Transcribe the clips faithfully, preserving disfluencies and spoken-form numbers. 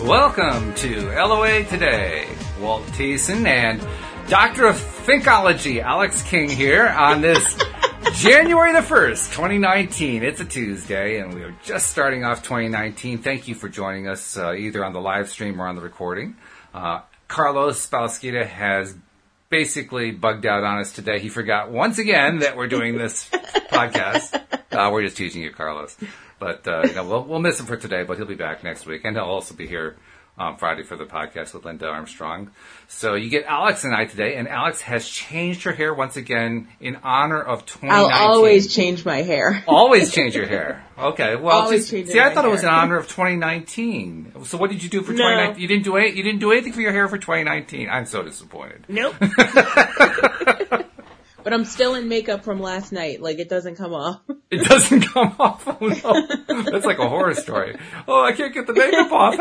Welcome to L O A Today. Walt Thiessen and Doctor of Thinkology, Alex King here on this January the first, twenty nineteen. It's a Tuesday, and we are just starting off twenty nineteen. Thank you for joining us uh, either on the live stream or on the recording. Uh, Carlos Spalesquita has basically bugged out on us today. He forgot once again that we're doing this podcast. Uh, we're just teasing you, Carlos. But uh, you know, we'll, we'll miss him for today, but he'll be back next week. And he'll also be here on Friday for the podcast with Linda Armstrong. So you get Alex and I today, and Alex has changed her hair once again in honor of twenty nineteen. I'll always change my hair. Always change your hair. Okay. Well, always just, change see, I thought hair. it was in honor of twenty nineteen. So what did you do for No. twenty nineteen? You didn't do any, You didn't do anything for your hair for twenty nineteen. I'm so disappointed. Nope. But I'm still in makeup from last night. Like, it doesn't come off. It doesn't come off. Oh, no. That's like a horror story. Oh, I can't get the makeup off.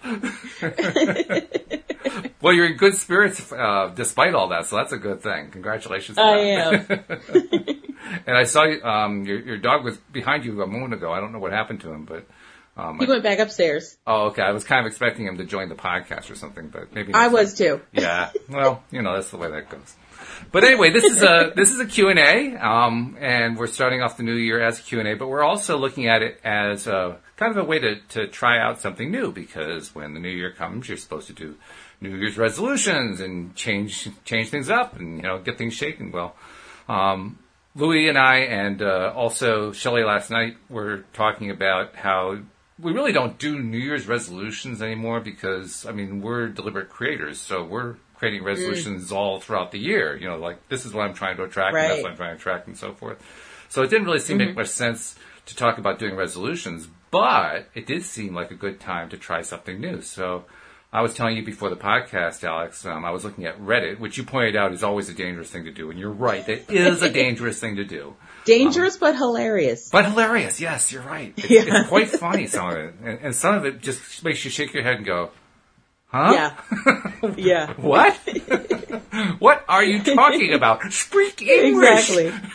Help. Well, you're in good spirits uh, despite all that, so that's a good thing. Congratulations. I am. And I saw you, um, your, your dog was behind you a moment ago. I don't know what happened to him, but... Um, He went back upstairs. Oh, okay. I was kind of expecting him to join the podcast or something, but maybe... I was too. Yeah. Well, you know, that's the way that goes. But anyway, this is a this is a Q and A, um, and we're starting off the new year as a Q and A, but we're also looking at it as a, kind of a way to, to try out something new, because when the new year comes, you're supposed to do New Year's resolutions and change change things up and, you know, get things shaken. Well, um, Louis and I and uh, also Shelley last night were talking about how we really don't do New Year's resolutions anymore because, I mean, we're deliberate creators, so we're creating resolutions mm. all throughout the year. You know, like, this is what I'm trying to attract, right. and that's what I'm trying to attract, and so forth. So it didn't really seem mm-hmm. to make much sense to talk about doing resolutions, but it did seem like a good time to try something new. So I was telling you before the podcast, Alex, um, I was looking at Reddit, which you pointed out is always a dangerous thing to do, and you're right, it is a dangerous thing to do. Dangerous, um, but hilarious. But hilarious, yes, you're right. It's, yeah. it's quite funny, some of it. And, and some of it just makes you shake your head and go, huh? Yeah. Yeah. What? What are you talking about? Speak English!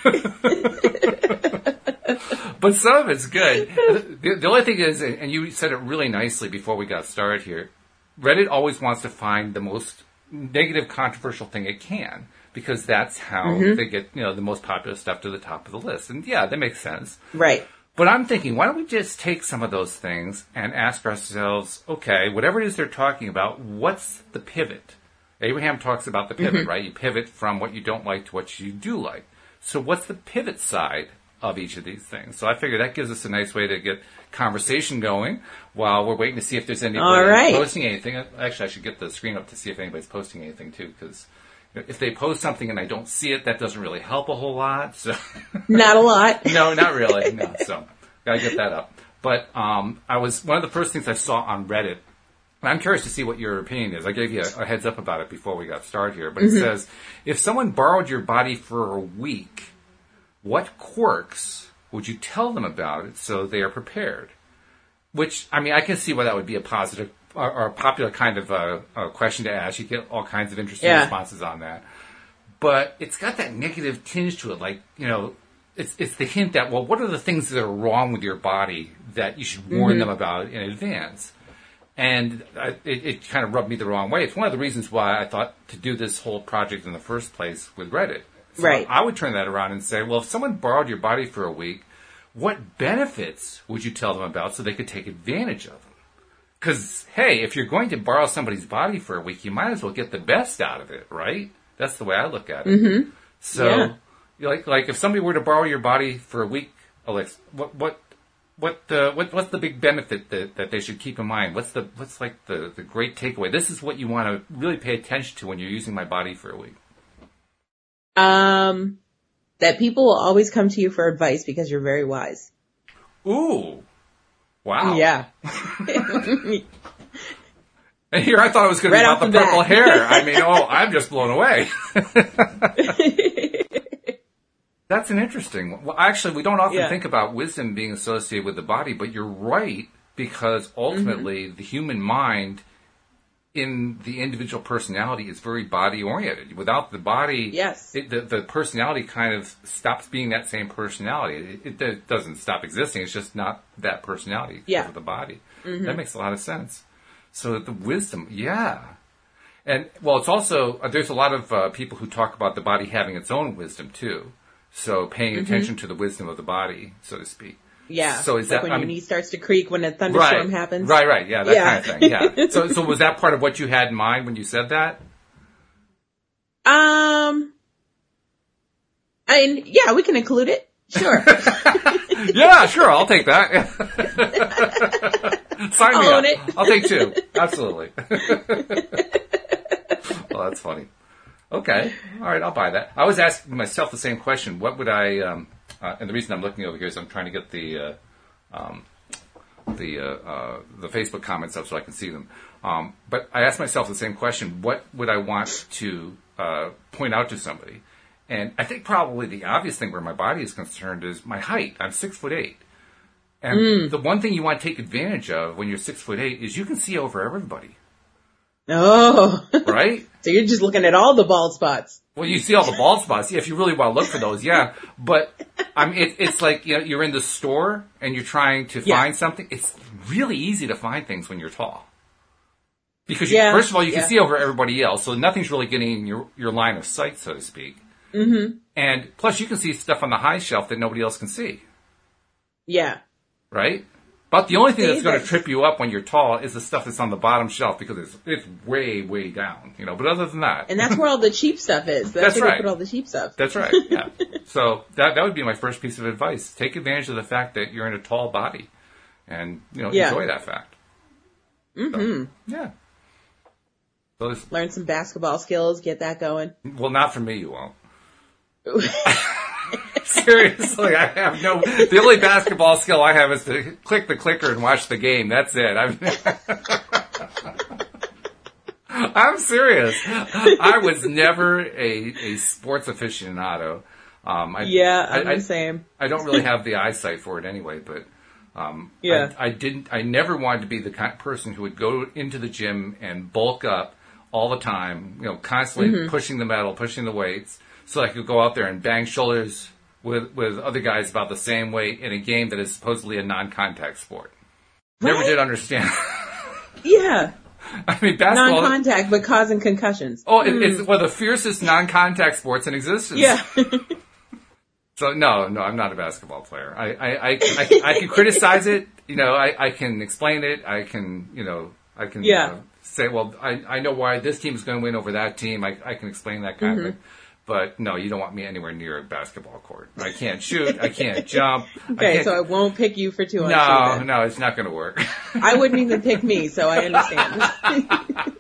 Exactly. But some of it's good. The, the only thing is, and you said it really nicely before we got started here, Reddit always wants to find the most negative, controversial thing it can, because that's how mm-hmm. they get, you know, the most popular stuff to the top of the list. And yeah, that makes sense. Right. But I'm thinking, why don't we just take some of those things and ask ourselves, okay, whatever it is they're talking about, what's the pivot? Abraham talks about the pivot, mm-hmm. right? You pivot from what you don't like to what you do like. So what's the pivot side of each of these things? So I figure that gives us a nice way to get conversation going while we're waiting to see if there's anybody right. posting anything. Actually, I should get the screen up to see if anybody's posting anything too, because if they post something and I don't see it, that doesn't really help a whole lot. So not a lot. No, not really. No, so gotta get that up. But um, I was one of the first things I saw on Reddit. And I'm curious to see what your opinion is. I gave you a, a heads up about it before we got started here, but mm-hmm. it says, if someone borrowed your body for a week, what quirks would you tell them about it so they are prepared? Which, I mean, I can see why that would be a positive or, or a popular kind of uh, a question to ask. You get all kinds of interesting yeah. responses on that. But it's got that negative tinge to it. Like, you know, it's it's the hint that, well, what are the things that are wrong with your body that you should warn mm-hmm. them about in advance? And I, it, it kind of rubbed me the wrong way. It's one of the reasons why I thought to do this whole project in the first place with Reddit. So right. I would turn that around and say, well, if someone borrowed your body for a week, what benefits would you tell them about so they could take advantage of them? Because, hey, if you're going to borrow somebody's body for a week, you might as well get the best out of it, right? That's the way I look at it. Mm-hmm. So, yeah. like, like if somebody were to borrow your body for a week, Alex, what, what, what, uh, what, what's the big benefit that, that they should keep in mind? What's the, what's like the, the great takeaway? This is what you want to really pay attention to when you're using my body for a week. Um, that people will always come to you for advice because you're very wise. Ooh. Wow. Yeah. And here I thought it was going to be about the, the purple hair. I mean, oh, I'm just blown away. That's an interesting one. Well, actually, we don't often yeah. think about wisdom being associated with the body, but you're right, because ultimately mm-hmm. the human mind in the individual personality is very body-oriented. Without the body, yes. it, the, the personality kind of stops being that same personality. It, it doesn't stop existing. It's just not that personality because yeah. of the body. Mm-hmm. That makes a lot of sense. So the wisdom, yeah. And, well, it's also, uh, there's a lot of uh, people who talk about the body having its own wisdom, too. So paying mm-hmm. attention to the wisdom of the body, so to speak. Yeah. So is like that when I your mean, knee starts to creak when a thunderstorm right, happens? Right, right, yeah, that yeah. kind of thing, yeah. So, so was that part of what you had in mind when you said that? Um, I mean, yeah, we can include it. Sure. Yeah, sure, I'll take that. Sign me I'll up. own it. I'll take two. Absolutely. Well, that's funny. Okay. All right, I'll buy that. I was asking myself the same question. What would I, um, uh, and the reason I'm looking over here is I'm trying to get the, uh, um, the, uh, uh, the Facebook comments up so I can see them. Um, but I asked myself the same question. What would I want to, uh, point out to somebody? And I think probably the obvious thing where my body is concerned is my height. I'm six foot eight. And mm. the one thing you want to take advantage of when you're six foot eight is you can see over everybody. Oh. Right? So you're just looking at all the bald spots. Well, you see all the bald spots. Yeah, if you really want to look for those, yeah. But, I mean, it, it's like, you know, you're in the store and you're trying to yeah. find something. It's really easy to find things when you're tall. Because, you, yeah. first of all, you can yeah. see over everybody else, so nothing's really getting in your, your line of sight, so to speak. Mm-hmm. And plus, you can see stuff on the high shelf that nobody else can see. Yeah. Right? But the only thing see, that's going to trip you up when you're tall is the stuff that's on the bottom shelf because it's it's way, way down. You know, but other than that. And that's where all the cheap stuff is. That's, that's where right. they put all the cheap stuff. That's right, yeah. So that that would be my first piece of advice. Take advantage of the fact that you're in a tall body and, you know, yeah. enjoy that fact. Mm-hmm. So, yeah. So learn some basketball skills, get that going. Well, not for me, you won't. Seriously, I have no, the only basketball skill I have is to click the clicker and watch the game. That's it. I'm, I'm serious. I was never a, a sports aficionado. Um, I, yeah, I'm I, the same. I, I don't really have the eyesight for it anyway, but, um, yeah. I, I didn't, I never wanted to be the kind of person who would go into the gym and bulk up all the time, you know, constantly mm-hmm. pushing the metal, pushing the weights, so I could go out there and bang shoulders with with other guys about the same weight in a game that is supposedly a non-contact sport. Right? Never did understand. Yeah. I mean, basketball... Non-contact, but causing concussions. Oh, it, mm. it's one of the fiercest non-contact sports in existence. Yeah. So, no, no, I'm not a basketball player. I, I, I, I, I can criticize it. You know, I, I can explain it. I can, you know, I can yeah. uh, say, well, I, I know why this team is going to win over that team. I, I can explain that kind mm-hmm. of thing. But no, you don't want me anywhere near a basketball court. I can't shoot. I can't jump. Okay, I can't... so I won't pick you for two on No, two, no, it's not going to work. I wouldn't even pick me, so I understand.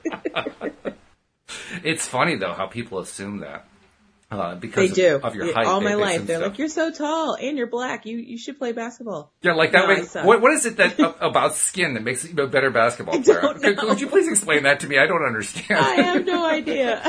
It's funny though how people assume that uh, because they do. Of, of your it, height. All they, my they life, they're stuff. like, "You're so tall and you're black. You you should play basketball." Yeah, like that no, way. What, what is it that about skin that makes you a better basketball player? I don't know. Could, could you please explain that to me? I don't understand. I have no idea.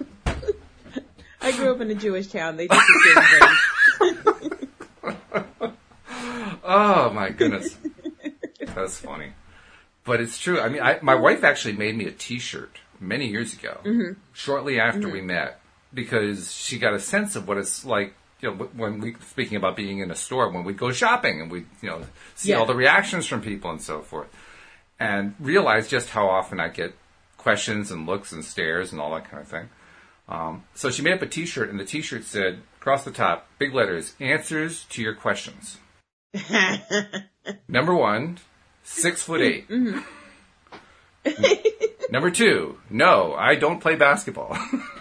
I grew up in a Jewish town. They did the same thing. Oh my goodness, that's funny, but it's true. I mean, I, my wife actually made me a T-shirt many years ago, mm-hmm. shortly after mm-hmm. we met, because she got a sense of what it's like. You know, when we speaking about being in a store, when we go shopping and we, you know, see yeah. all the reactions from people and so forth, and realize just how often I get questions and looks and stares and all that kind of thing. Um, so she made up a T-shirt, and the T-shirt said, across the top, big letters, answers to your questions. Number one, six foot eight. Mm-hmm. Number two, no, I don't play basketball.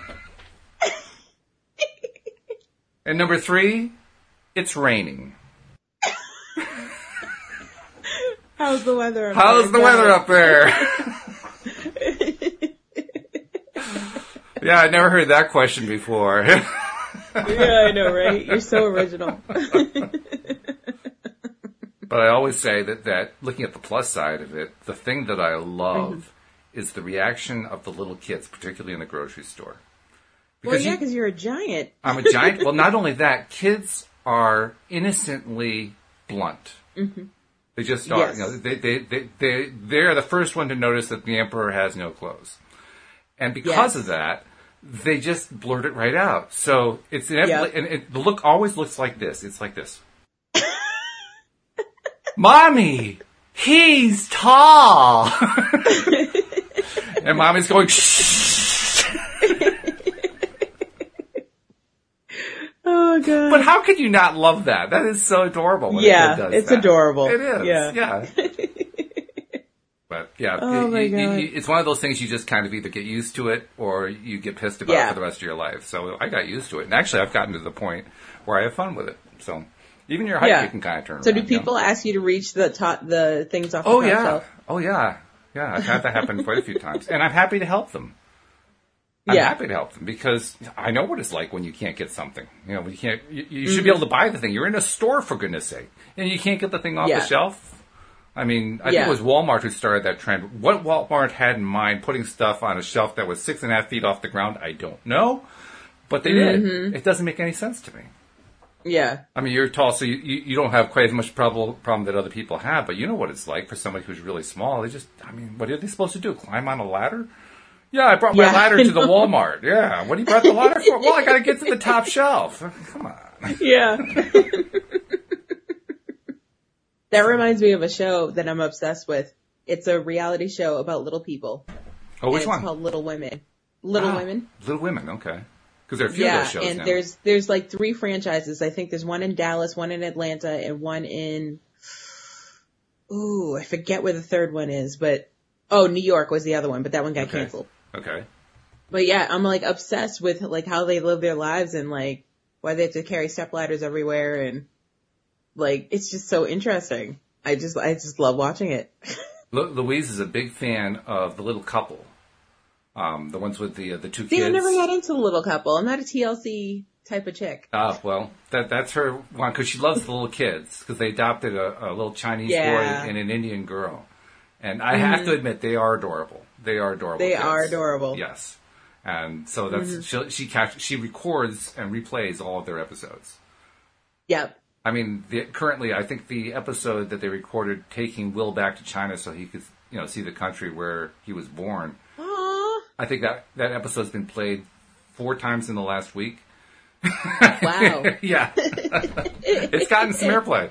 And number three, it's raining. How's the weather up How's there? the weather up there? Yeah, I never heard that question before. Yeah, I know, right? You're so original. But I always say that, that looking at the plus side of it, the thing that I love mm-hmm. is the reaction of the little kids, particularly in the grocery store. Because well, yeah, because you, you're a giant. I'm a giant. Well, not only that, kids are innocently blunt. Mm-hmm. They just are. Yes. You know, they, they, they, they, they're the first one to notice that the emperor has no clothes. And because yes. of that, they just blurt it right out. So it's inevitably, yep. and it, the look always looks like this. It's like this. Mommy, he's tall. And mommy's going, shh. Oh, God. But how could you not love that? That is so adorable when yeah, a kid does it's that. adorable. It is, yeah. yeah. But, yeah, Oh, it, my you, God. you, it's one of those things you just kind of either get used to it or you get pissed about Yeah. it for the rest of your life. So I got used to it. And actually, I've gotten to the point where I have fun with it. So even your height, Yeah. you can kind of turn So around. do people you know? ask you to reach the top, the things off the Oh, top yeah. shelf? Oh, yeah. Yeah, I've had that happen quite a few times. And I'm happy to help them. I'm Yeah. happy to help them because I know what it's like when you can't get something. You know, when you can't, you, you should be able to buy the thing. You're in a store, for goodness sake. And you can't get the thing off Yeah. the shelf. I mean, I Yeah. think it was Walmart who started that trend. What Walmart had in mind putting stuff on a shelf that was six and a half feet off the ground, I don't know. But they Mm-hmm. did. It doesn't make any sense to me. Yeah. I mean, you're tall, so you, you, you don't have quite as much problem, problem that other people have, but you know what it's like for somebody who's really small. They just, I mean, what are they supposed to do? Climb on a ladder? Yeah, I brought my Yeah, ladder I to the know. Walmart. Yeah, what do you brought the ladder for? Well, I got to get to the top shelf. Come on. Yeah. That reminds me of a show that I'm obsessed with. It's a reality show about little people. Oh, which and one? It's called Little Women. Little Ah, Women. Little Women, okay. Because there are a few Yeah, of those shows and now. there's there's like three franchises. I think there's one in Dallas, one in Atlanta, and one in ooh, I forget where the third one is, but oh, New York was the other one, but that one got Okay. canceled. Okay. But yeah, I'm like obsessed with like how they live their lives and like why they have to carry step ladders everywhere and like it's just so interesting. I just I just love watching it. Lu- Louise is a big fan of The Little Couple. Um, the ones with the uh, the two See, kids. I never got into the Little Couple. I'm not a T L C type of chick. Ah, well, that that's her one because she loves the little kids because they adopted a, a little Chinese Yeah. boy and an Indian girl, and I have to admit they are adorable. They are adorable. They kids. are adorable. Yes, and so that's she she catch, she records and replays all of their episodes. Yep. I mean, the, currently, I think the episode that they recorded taking Will back to China so he could, you know, see the country where he was born. Aww. I think that that episode's been played four times in the last week. Wow. Yeah, it's gotten some airplay.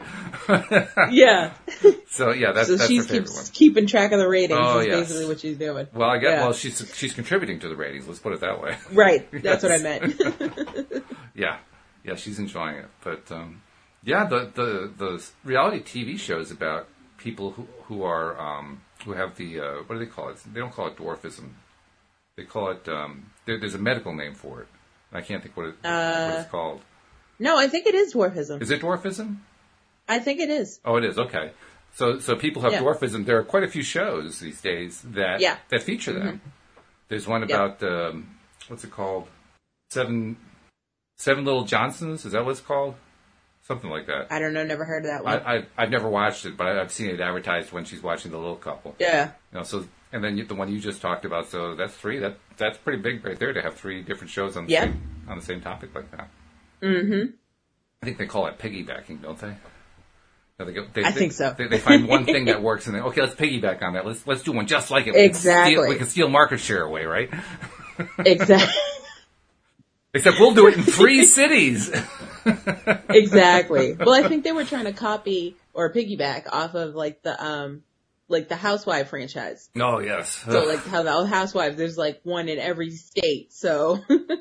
Yeah. So yeah, that's So that's she's her favorite keeps one. keeping track of the ratings. Oh, is yes. basically what she's doing. Well, I guess Yeah. well she's she's contributing to the ratings. Let's put it that way. Right. That's what I Yes. meant. Yeah, yeah, she's enjoying it. But um, yeah, the, the the reality T V shows about people who who are um, who have the uh, what do they call it? They don't call it dwarfism. They call it um, there, there's a medical name for it. I can't think what, it, Uh, what it's called. No, I think it is dwarfism. Is it dwarfism? I think it is. Oh, it is. Okay. So, so people have Yeah. dwarfism. There are quite a few shows these days that Yeah. that feature them. There's one Yep. about um, what's it called? Seven, Seven Little Johnsons. Is that what it's called? Something like that. I don't know. Never heard of that one. I, I I've never watched it, but I, I've seen it advertised when she's watching The Little Couple. yeah. You know, so and then you, the one you just talked about. So that's three. That that's pretty big right there to have three different shows on the Yeah. same on the same topic like that. Mm-hmm. I think they call it piggybacking, don't they? No, they go, they, I they- think so. They, they find one thing that works, and then okay, let's piggyback on that. Let's let's do one just like it. We can Exactly. steal, we can steal market share away, right? Exactly. Except we'll do it in three cities. Exactly. Well, I think they were trying to copy or piggyback off of like the um like the Housewife franchise. Oh yes. So like how the Housewives, there's like one in every state. So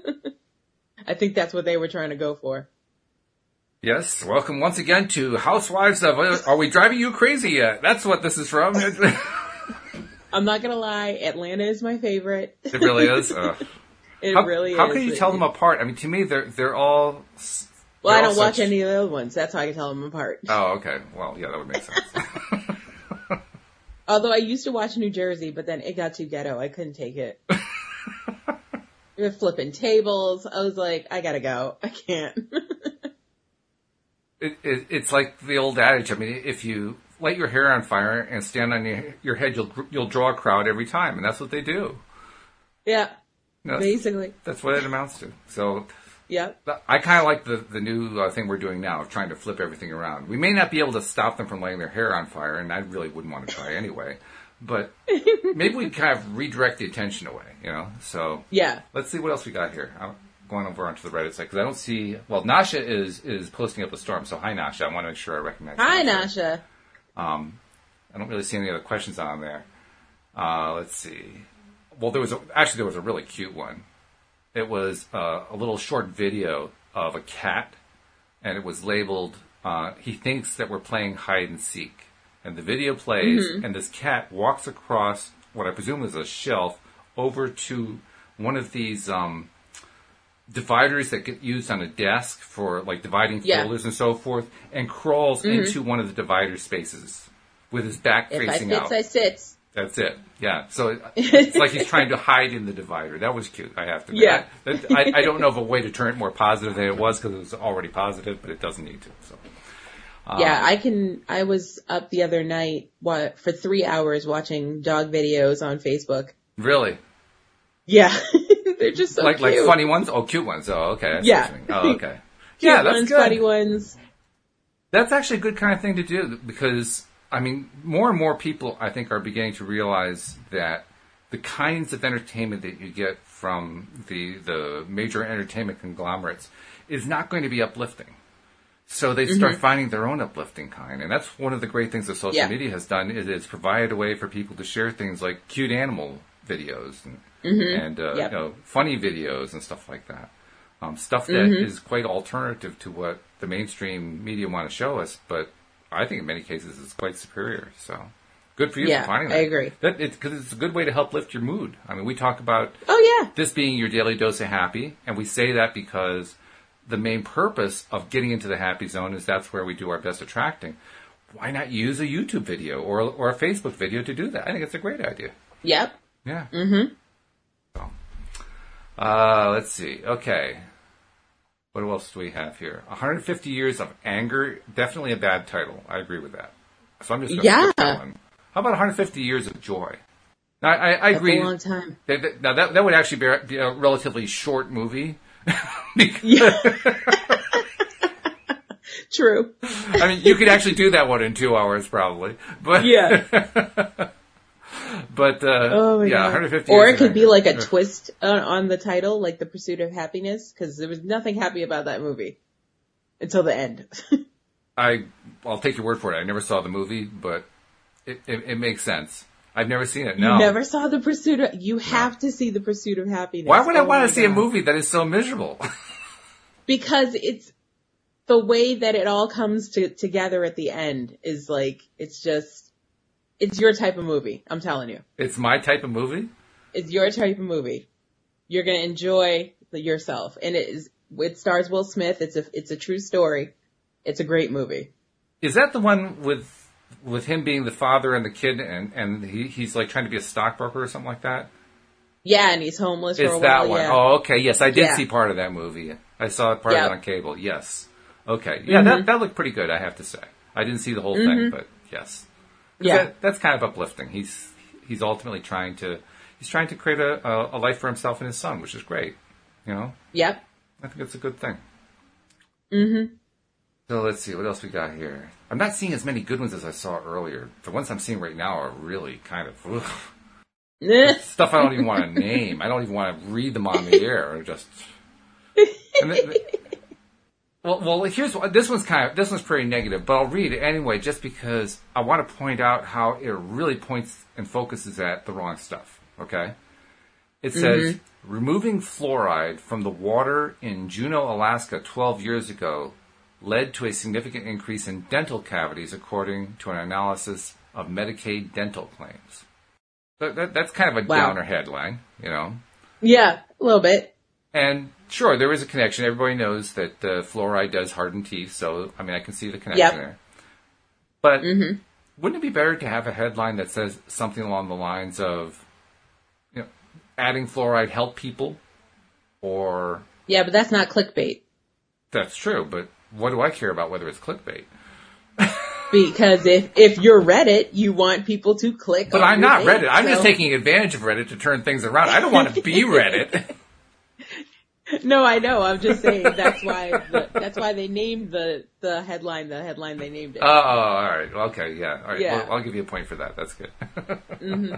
I think that's what they were trying to go for. Yes. Welcome once again to Housewives of. Are we driving you crazy yet? That's what this is from. It I'm not gonna lie, Atlanta is my favorite. really is. Ugh. It How, really how is. can you tell them apart? I mean, to me, they're they're all. Well, they're I all don't watch such- any of the other ones. That's how I can tell them apart. Oh, okay. Well, yeah, that would make sense. Although I used to watch New Jersey, but then it got too ghetto. I couldn't take it. We were flipping tables. I was like, I gotta go. I can't. It, it, it's like the old adage. I mean, if you light your hair on fire and stand on your, your head, you'll you'll draw a crowd every time, and that's what they do. Yeah, You know, basically. that's what it amounts to. So Yep. I kind of like the the new uh, thing we're doing now of trying to flip everything around. We may not be able to stop them from lighting their hair on fire, and I really wouldn't want to try anyway. But maybe we kind of redirect the attention away, you know. So Yeah. let's see what else we got here. I'm going over onto the Reddit site because I don't see. Well, Nasha is is posting up a storm. So hi, Nasha. I want to make sure I recognize. Hi, Nasha. Um, I don't really see any other questions on there. Uh, let's see. well, there was a, actually there was a really cute one. It was uh, a little short video of a cat, and it was labeled, uh, he thinks that we're playing hide and seek. And the video plays, mm-hmm. and this cat walks across what I presume is a shelf over to one of these um, dividers that get used on a desk for like dividing yeah. folders and so forth, and crawls mm-hmm. into one of the divider spaces with his back if facing I fits, out. I sits. That's it. Yeah. So it's like he's trying to hide in the divider. That was cute, I have to admit. Yeah. I, I, I don't know of a way to turn it more positive than it was because it was already positive, but it doesn't need to. So. Um, yeah, I can, I was up the other night what, for three hours watching dog videos on Facebook. Really? Yeah. They're just so like, cute. Like funny ones? Oh, cute ones. Oh, okay. That's yeah. Oh, okay. Cute yeah, that's ones, good. funny ones. That's actually a good kind of thing to do because, I mean, more and more people, I think, are beginning to realize that the kinds of entertainment that you get from the the major entertainment conglomerates is not going to be uplifting. So they start mm-hmm. finding their own uplifting kind. And that's one of the great things that social yeah. media has done is it's provided a way for people to share things like cute animal videos and, mm-hmm. and uh, yep. you know, funny videos and stuff like that. Um, stuff that mm-hmm. is quite alternative to what the mainstream media want to show us, but I think in many cases it's quite superior. So good for you yeah, for finding that. I agree. That because it's a good way to help lift your mood. I mean, we talk about oh yeah this being your daily dose of happy, and we say that because the main purpose of getting into the happy zone is that's where we do our best attracting. Why not use a YouTube video or or a Facebook video to do that? I think it's a great idea. Yep. Yeah. Mm-hmm. So, uh, let's see. Okay. What else do we have here? one hundred fifty Years of Anger. Definitely a bad title. I agree with that. So I'm just going to yeah. skip that one. How about one hundred fifty Years of Joy? Now, I, I agree. That's a long time. That, that, now, that, that would actually be, be a relatively short movie. Yeah. True. I mean, you could actually do that one in two hours, probably. But yeah. But uh, oh my yeah, God. one hundred fifty. Or it could be like a twist on, on the title, like The Pursuit of Happiness, because there was nothing happy about that movie until the end. I I'll take your word for it. I never saw the movie, but it it, it makes sense. I've never seen it. No, you never saw The Pursuit of. You have no. to see The Pursuit of Happiness. Why would I oh want to see God. a movie that is so miserable? Because it's the way that it all comes to, together at the end is like it's just it's your type of movie. I'm telling you, it's my type of movie. It's your type of movie. You're gonna enjoy the, yourself, and it is. It stars Will Smith. It's a it's a true story. It's a great movie. Is that the one with with him being the father and the kid, and and he, he's like trying to be a stockbroker or something like that? Yeah, and he's homeless for it's a while. It's that one. Yeah. Oh, okay. Yes, I did yeah. see part of that movie. I saw part yep. of it on cable. Yes. Okay. Yeah, mm-hmm. that that looked pretty good, I have to say. I didn't see the whole mm-hmm. thing, but yes. Yeah. That, that's kind of uplifting. He's he's ultimately trying to he's trying to create a, a, a life for himself and his son, which is great. You know? Yep. I think it's a good thing. Mm-hmm. So let's see, what else we got here? I'm not seeing as many good ones as I saw earlier. The ones I'm seeing right now are really kind of ugh. Stuff I don't even want to name. I don't even want to read them on the air. Or just and the, the, well, well, here's this one's kind of this one's pretty negative, but I'll read it anyway, just because I want to point out how it really points and focuses at the wrong stuff. Okay, it says mm-hmm. removing fluoride from the water in Juneau, Alaska, twelve years ago led to a significant increase in dental cavities, according to an analysis of Medicaid dental claims. That, that, that's kind of a wow. downer headline, you know? Yeah, a little bit. And sure, there is a connection. Everybody knows that uh, fluoride does harden teeth, so, I mean, I can see the connection yep. there. But mm-hmm. wouldn't it be better to have a headline that says something along the lines of, you know, adding fluoride help people? Or... Yeah, but that's not clickbait. That's true, but what do I care about whether it's clickbait? Because if, if you're Reddit, you want people to click But on I'm your not page, Reddit. I'm so. just taking advantage of Reddit to turn things around. I don't want to be Reddit. No, I know. I'm just saying that's why the, that's why they named the, the headline the headline they named it. Oh, oh all right. Okay, yeah. All right. Yeah. Well, I'll give you a point for that. That's good. mm-hmm.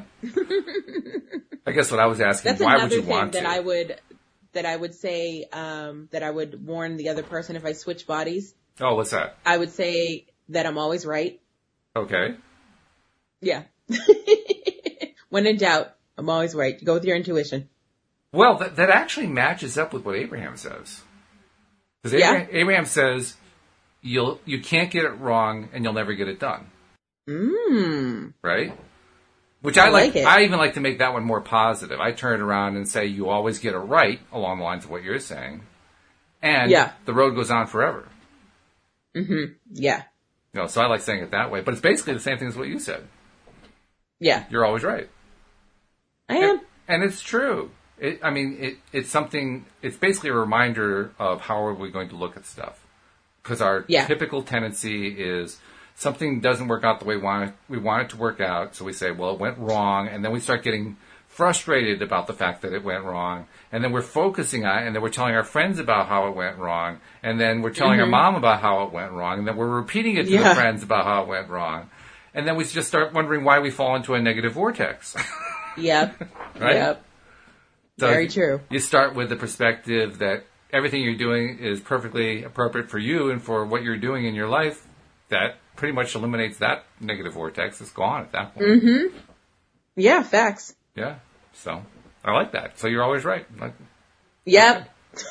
I guess what I was asking, that's why would you thing want that to? I would that I would say um, that I would warn the other person if I switch bodies. Oh, what's that? I would say that I'm always right. Okay. Yeah. When in doubt, I'm always right. Go with your intuition. Well, that, that actually matches up with what Abraham says. Because Yeah. Abraham, Abraham says you'll you can't get it wrong and you'll never get it done. Mmm. Right? Which I, I like. like it. I even like to make that one more positive. I turn it around and say you always get it right along the lines of what you're saying, and Yeah. the road goes on forever. Mm-hmm. Yeah. You know, so I like saying it that way. But it's basically the same thing as what you said. Yeah. You're always right. I am. And, and it's true. It, I mean, it, it's something. It's basically a reminder of how are we going to look at stuff, because our Yeah. typical tendency is something doesn't work out the way we want it, we want it to work out. So we say, well, it went wrong, and then we start getting frustrated about the fact that it went wrong, and then we're focusing on it, and then we're telling our friends about how it went wrong, and then we're telling Mm-hmm. our mom about how it went wrong, and then we're repeating it to Yeah. the friends about how it went wrong, and then we just start wondering why we fall into a negative vortex. Yep. Right? Yep. So Very true. You start with the perspective that everything you're doing is perfectly appropriate for you and for what you're doing in your life. That pretty much eliminates that negative vortex. It's gone at that point. Mm-hmm. Yeah, facts. Yeah. So I like that. So you're always right. Like, Yep.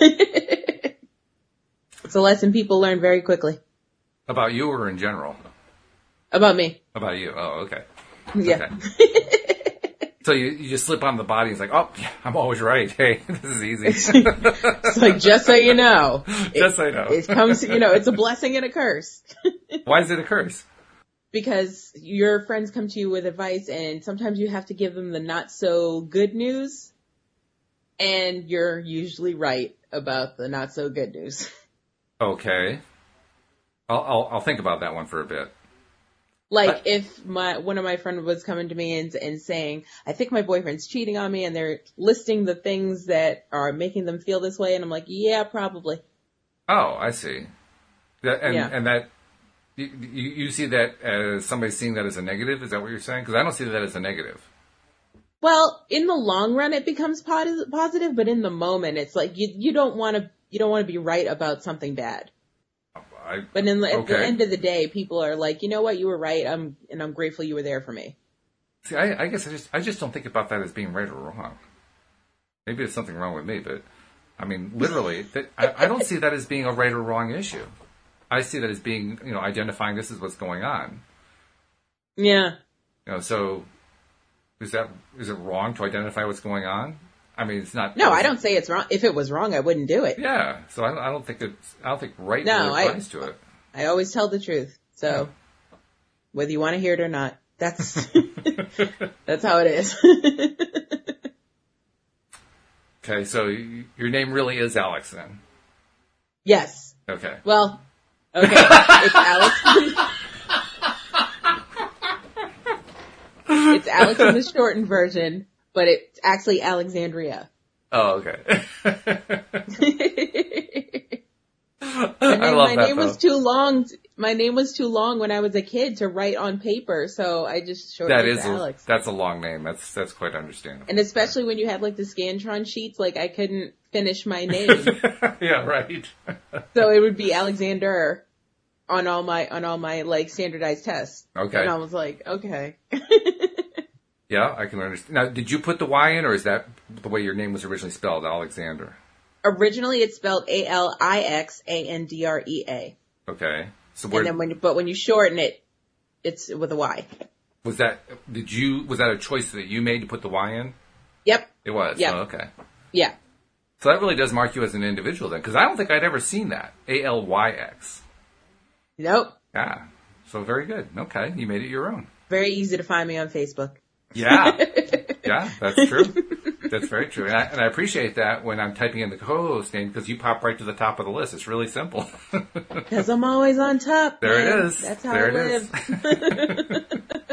It's a lesson people learn very quickly. about you or in general? About me. About you. Oh, okay. Yeah. Okay. So you, you just slip on the body. It's like, oh, yeah, I'm always right. Hey, this is easy. It's like, just so you know. Just so you know. It comes, you know, it's a blessing and a curse. Why is it a curse? Because your friends come to you with advice and sometimes you have to give them the not so good news. And you're usually right about the not so good news. Okay. I'll, I'll, I'll think about that one for a bit. Like But- if my one of my friends was coming to me and, and saying, I think my boyfriend's cheating on me, and they're listing the things that are making them feel this way, and I'm like, yeah, probably. Oh, I see. That, and, Yeah. and that, you, you you see that as somebody seeing that as a negative? Is that what you're saying? Because I don't see that as a negative. Well, in the long run, it becomes posi- positive, but in the moment, it's like you you don't want to you don't want to be right about something bad. I, But in the, at the Okay. end of the day, people are like, you know what, you were right. I'm and I'm grateful you were there for me. see, I, I guess I just I just don't think about that as being right or wrong. Maybe there's something wrong with me, but I mean, literally, that, I, I don't see that as being a right or wrong issue. I see that as being, you know, identifying this is what's going on. Yeah. You know, so is that is it wrong to identify what's going on? I mean, it's not. No, I don't say it's wrong. If it was wrong, I wouldn't do it. Yeah, so I, don't- I don't think it's. I don't think right No, really I- applies to it. I always tell the truth. So whether you want to hear it or not, that's that's how it is. Okay, so y- your name really is Alex then. Yes. Okay. Well, okay. It's Alex. It's Alex in the shortened version, but it's actually Alexandria. Oh, okay. My I name, love my that name though. was too long. My name was too long when I was a kid to write on paper, so I just shortened That it is to a, Alex. that's a long name. That's that's quite understandable. And especially when you had like the Scantron sheets, like I couldn't finish my name, Yeah, right. so it would be Alexander on all my on all my like standardized tests. Okay. And I was like, okay. Yeah, I can understand. Now, did you put the Y in, or is that the way your name was originally spelled, Alexander? Originally, it's spelled A L I X A N D R E A, Okay. So where and then when you, but when you shorten it, it's with a Y. was that? Did you was that a choice that you made to put the Y in? Yep. It was. Yeah. Oh, okay. Yeah. So that really does mark you as an individual then, because I don't think I'd ever seen that. A L Y X. Nope. Yeah. So very good. Okay, you made it your own. Very easy to find me on Facebook. Yeah. Yeah, that's true. That's very true. And I, and I appreciate that when I'm typing in the co-host name, because you pop right to the top of the list. It's really simple. Because I'm always on top. There man. it is. That's how There I it live.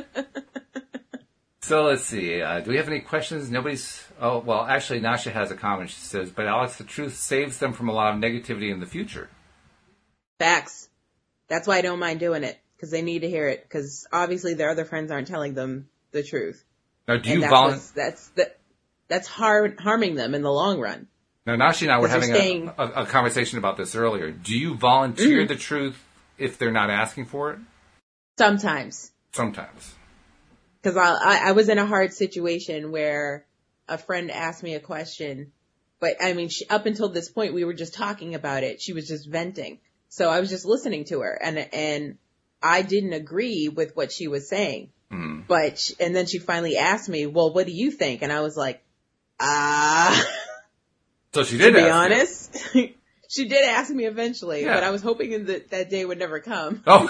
So let's see. Uh, do we have any questions? Nobody's. Oh, well, actually, Nasha has a comment. She says, but Alex, the truth saves them from a lot of negativity in the future. Facts. That's why I don't mind doing it, because they need to hear it. Because obviously their other friends aren't telling them the truth. Now, do And you that's volunteer? what's- that's the, that's har- harming them in the long run. Now, Nashi and I were Because having you're a, saying- a, a conversation about this earlier. Do you volunteer Mm-hmm. the truth if they're not asking for it? Sometimes. Sometimes. Cause I, I, I was in a hard situation where a friend asked me a question, but I mean, she, up until this point, we were just talking about it. She was just venting. So I was just listening to her, and, and I didn't agree with what she was saying. Mm. But, she, and then she finally asked me, well, what do you think? And I was like, ah. So she did To be ask honest, she did ask me eventually, yeah. but I was hoping that that day would never come. Oh.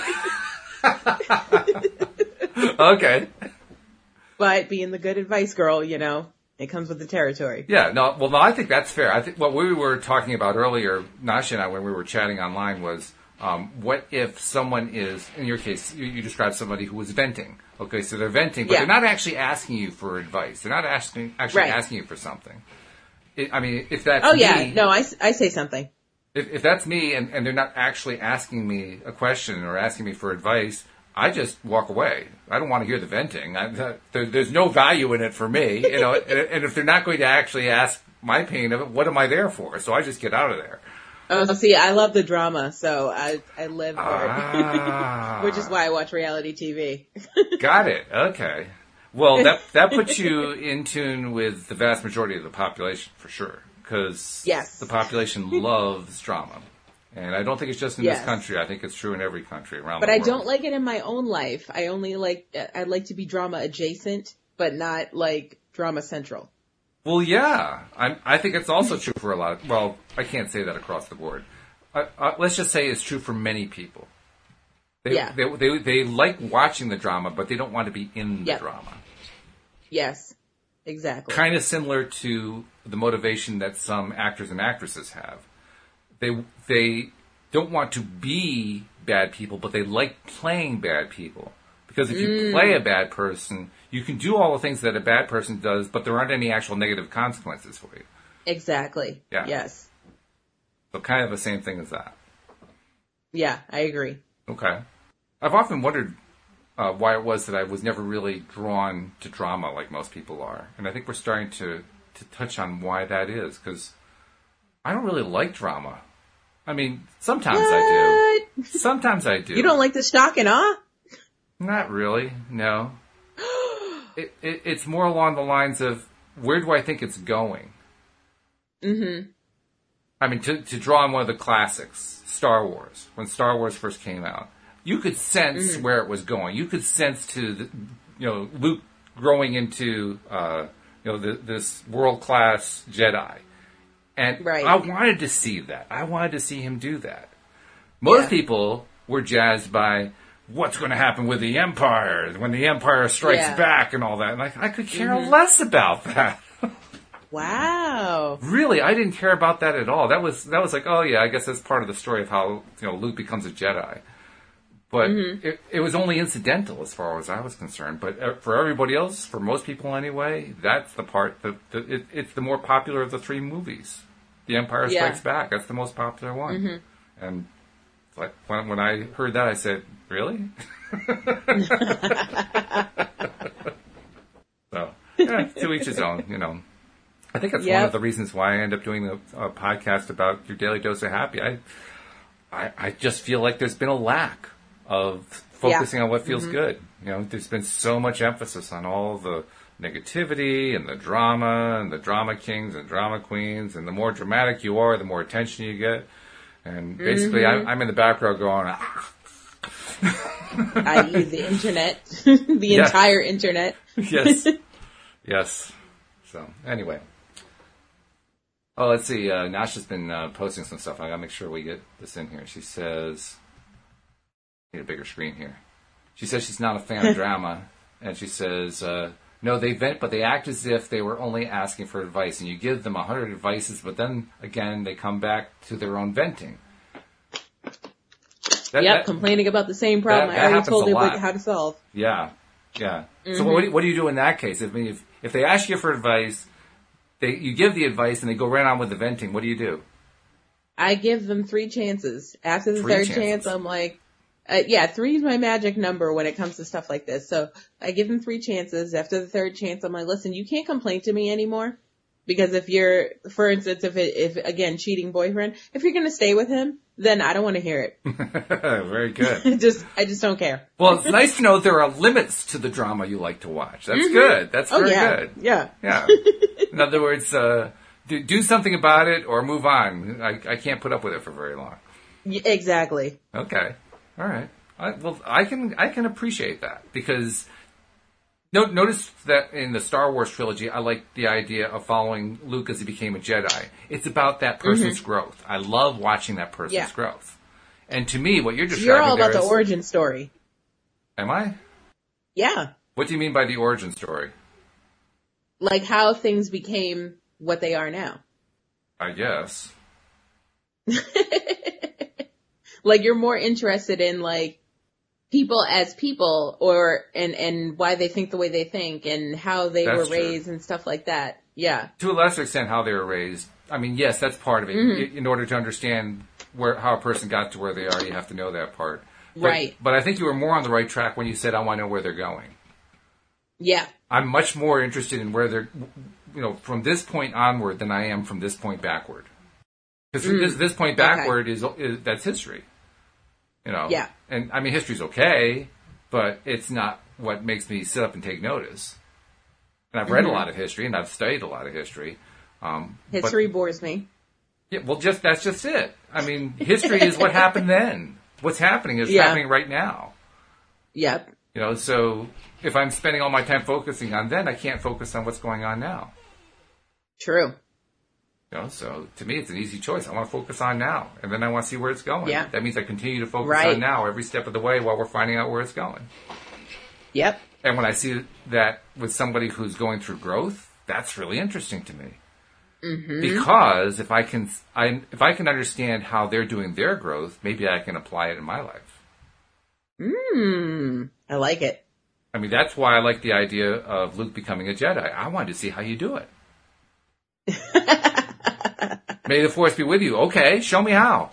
Okay. But being the good advice girl, you know, it comes with the territory. Yeah, no, well, no, I think that's fair. I think what we were talking about earlier, Nasha and I, when we were chatting online was, um, what if someone is, in your case, you, you described somebody who was venting. Okay, so they're venting, but yeah. they're not actually asking you for advice. They're not asking, actually right. asking you for something. It, I mean, if that's Oh, me, yeah, no, I, I say something. If, if that's me and, and they're not actually asking me a question or asking me for advice, I just walk away. I don't want to hear the venting. I, there, there's no value in it for me, you know. and, and if they're not going to actually ask my opinion of it, what am I there for? So I just get out of there. Oh, see, I love the drama, so I I live for Ah. it, which is why I watch reality T V. Got it. Okay. Well, that that puts you in tune with the vast majority of the population for sure, because yes. the population loves drama. And I don't think it's just in yes. this country. I think it's true in every country around but the world. But I don't like it in my own life. I only like, I'd like to be drama adjacent, but not like drama central. Well, yeah. I'm, I think it's also true for a lot of, well, I can't say that across the board. Uh, uh, let's just say it's true for many people. They, yeah. They, they, they like watching the drama, but they don't want to be in the yep. drama. Yes, exactly. Kind of similar to the motivation that some actors and actresses have. They they don't want to be bad people, but they like playing bad people. Because if you mm. play a bad person, you can do all the things that a bad person does, but there aren't any actual negative consequences for you. Exactly. Yeah. Yes. So kind of the same thing as that. Yeah, I agree. Okay. I've often wondered uh, why it was that I was never really drawn to drama like most people are. And I think we're starting to, to touch on why that is, because I don't really like drama. I mean, sometimes what? I do. Sometimes I do. You don't like the shock and awe? Not really, no. it, it, it's more along the lines of, where do I think it's going? Mm-hmm. I mean, to, to draw on one of the classics, Star Wars, when Star Wars first came out, you could sense mm-hmm. where it was going. You could sense to, the, you know, Luke growing into, uh, you know, the, this world-class Jedi. And right. I wanted to see that. I wanted to see him do that. Most yeah. people were jazzed by what's going to happen with the Empire, when the Empire strikes yeah. back and all that. And I, I could care mm-hmm. less about that. Wow. Really, I didn't care about that at all. That was that was like, oh yeah, I guess that's part of the story of how, you know, Luke becomes a Jedi. But mm-hmm. it, it was only incidental as far as I was concerned. But for everybody else, for most people anyway, that's the part that, that it, it's the more popular of the three movies. The Empire yeah. Strikes Back. That's the most popular one. Mm-hmm. And like when when I heard that, I said, really? So yeah, to each his own, you know. I think that's yep. one of the reasons why I end up doing a, a podcast about your daily dose of happy. I, I, I just feel like there's been a lack of focusing yeah. on what feels mm-hmm. good. You know, there's been so much emphasis on all the negativity and the drama and the drama kings and drama queens, and the more dramatic you are, the more attention you get. And basically, mm-hmm. I, I'm in the back row going, ah. that is the internet, the yes. entire internet. Yes, yes. So anyway. Oh, let's see. Uh, Nasha's been uh, posting some stuff. I gotta make sure we get this in here. She says, I need a bigger screen here. She says she's not a fan of drama, and she says, uh, no, they vent, but they act as if they were only asking for advice, and you give them a hundred advices, but then again they come back to their own venting. That, yep, that, complaining about the same problem that, that I already told them how to solve. Yeah, yeah. Mm-hmm. So what do, what do you do in that case? If, if if they ask you for advice, they you give the advice and they go right on with the venting, what do you do? I give them three chances. After the three third chances. chance, I'm like, uh, yeah, three is my magic number when it comes to stuff like this. So I give them three chances. After the third chance, I'm like, listen, you can't complain to me anymore Because if you're, for instance, if it, if again, cheating boyfriend, if you're going to stay with him, then I don't want to hear it. Very good. just, I just don't care. Well, it's nice to know there are limits to the drama you like to watch. That's mm-hmm. good. That's very oh, yeah. good. Yeah. Yeah. In other words, uh, do, do something about it or move on. I, I can't put up with it for very long. Yeah, exactly. Okay. All right. I, well, I can I can appreciate that because no, notice that in the Star Wars trilogy, I like the idea of following Luke as he became a Jedi. It's about that person's mm-hmm. growth. I love watching that person's yeah. growth. And to me, what you're describing You're all about there the is, origin story. Am I? Yeah. What do you mean by the origin story? Like how things became what they are now. I guess. Like you're more interested in like people as people or and and why they think the way they think and how they that's were raised true. And stuff like that. Yeah. To a lesser extent how they were raised. I mean, yes, that's part of it. Mm-hmm. In order to understand where how a person got to where they are, you have to know that part. But, right. But I think you were more on the right track when you said, I want to know where they're going. Yeah. I'm much more interested in where they're, you know, from this point onward than I am from this point backward. Because from mm. this, this point backward okay. is, is, that's history. You know? Yeah. And, I mean, history's okay, but it's not what makes me sit up and take notice. And I've read mm-hmm. a lot of history, and I've studied a lot of history. Um, history but, bores me. Yeah, well, just that's just it. I mean, history is what happened then. What's happening is yeah. happening right now. Yep. You know, so if I'm spending all my time focusing on then, I can't focus on what's going on now. True. You know, so to me, it's an easy choice. I want to focus on now, and then I want to see where it's going. Yeah. That means I continue to focus right. on now every step of the way while we're finding out where it's going. Yep. And when I see that with somebody who's going through growth, that's really interesting to me. Mm-hmm. Because if I can, I, if I can understand how they're doing their growth, maybe I can apply it in my life. Mm, I like it. I mean, that's why I like the idea of Luke becoming a Jedi. I wanted to see how you do it. May the Force be with you. Okay, show me how.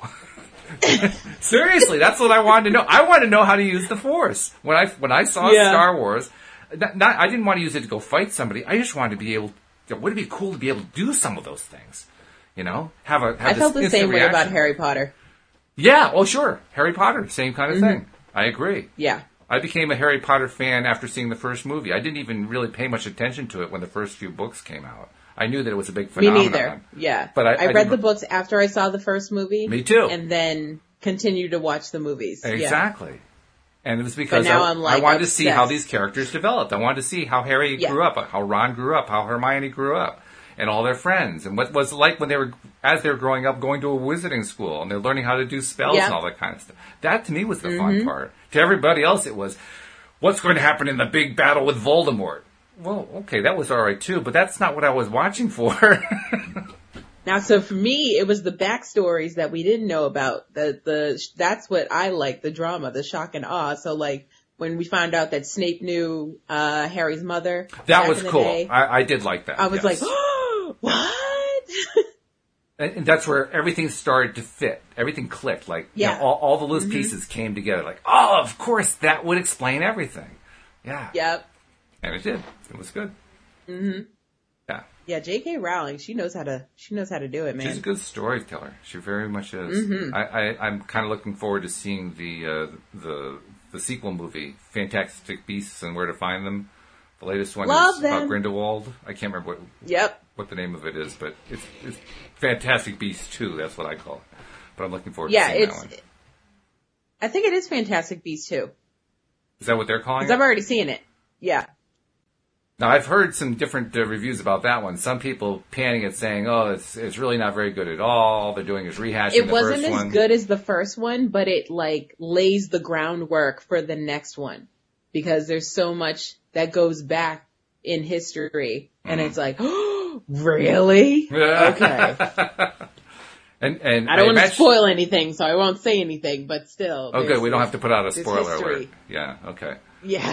Seriously, that's what I wanted to know. I wanted to know how to use the Force. When I when I saw yeah. Star Wars, not, not, I didn't want to use it to go fight somebody. I just wanted to be able. You know, would it be cool to be able to do some of those things? You know, have a. Have I felt the same way reaction. about Harry Potter. Yeah. Oh, sure. Harry Potter, same kind of mm-hmm. thing. I agree. Yeah. I became a Harry Potter fan after seeing the first movie. I didn't even really pay much attention to it when the first few books came out. I knew that it was a big phenomenon. Me neither. Yeah. But I, I, I read the books after I saw the first movie. Me too. And then continued to watch the movies. Exactly. Yeah. And it was because now I, I'm like I wanted obsessed. to see how these characters developed. I wanted to see how Harry yeah. grew up, how Ron grew up, how Hermione grew up, and all their friends, and what was it like when they were, as they were growing up, going to a wizarding school, and they're learning how to do spells yeah. and all that kind of stuff. That, to me, was the mm-hmm. fun part. To everybody else, it was, what's going to happen in the big battle with Voldemort? Well, okay, that was all right, too, but that's not what I was watching for. Now, so for me, it was the backstories that we didn't know about. The the That's what I like, the drama, the shock and awe. So, like, when we found out that Snape knew uh, Harry's mother. That was cool. Day, I, I did like that. I was yes. like, oh, what? and, and that's where everything started to fit. Everything clicked. Like, yeah. you know, all, all the loose mm-hmm. pieces came together. Like, oh, of course, that would explain everything. Yeah. Yep. And it did. It was good. Mm-hmm. Yeah. Yeah, J K. Rowling, she knows how to, she knows how to do it, man. She's a good storyteller. She very much is. Mm-hmm. I, I, I'm kind of looking forward to seeing the, uh, the, the sequel movie, Fantastic Beasts and Where to Find Them. The latest one Love is them. about Grindelwald. I can't remember what, yep. what the name of it is, but it's, it's Fantastic Beasts two. That's what I call it. But I'm looking forward yeah, to seeing it's, that one. I think it is Fantastic Beasts two. Is that what they're calling it? Because I've already seen it. Yeah. Now, I've heard some different uh, reviews about that one. Some people panning it saying, oh, it's it's really not very good at all. All they're doing is rehashing it the wasn't first as one. good as the first one, but it, like, lays the groundwork for the next one. Because there's so much that goes back in history. And mm. it's like, oh, really? Okay. and, and I don't want to spoil anything, so I won't say anything, but still. Oh, good. We don't have to put out a spoiler history. alert. Yeah, okay. Yeah.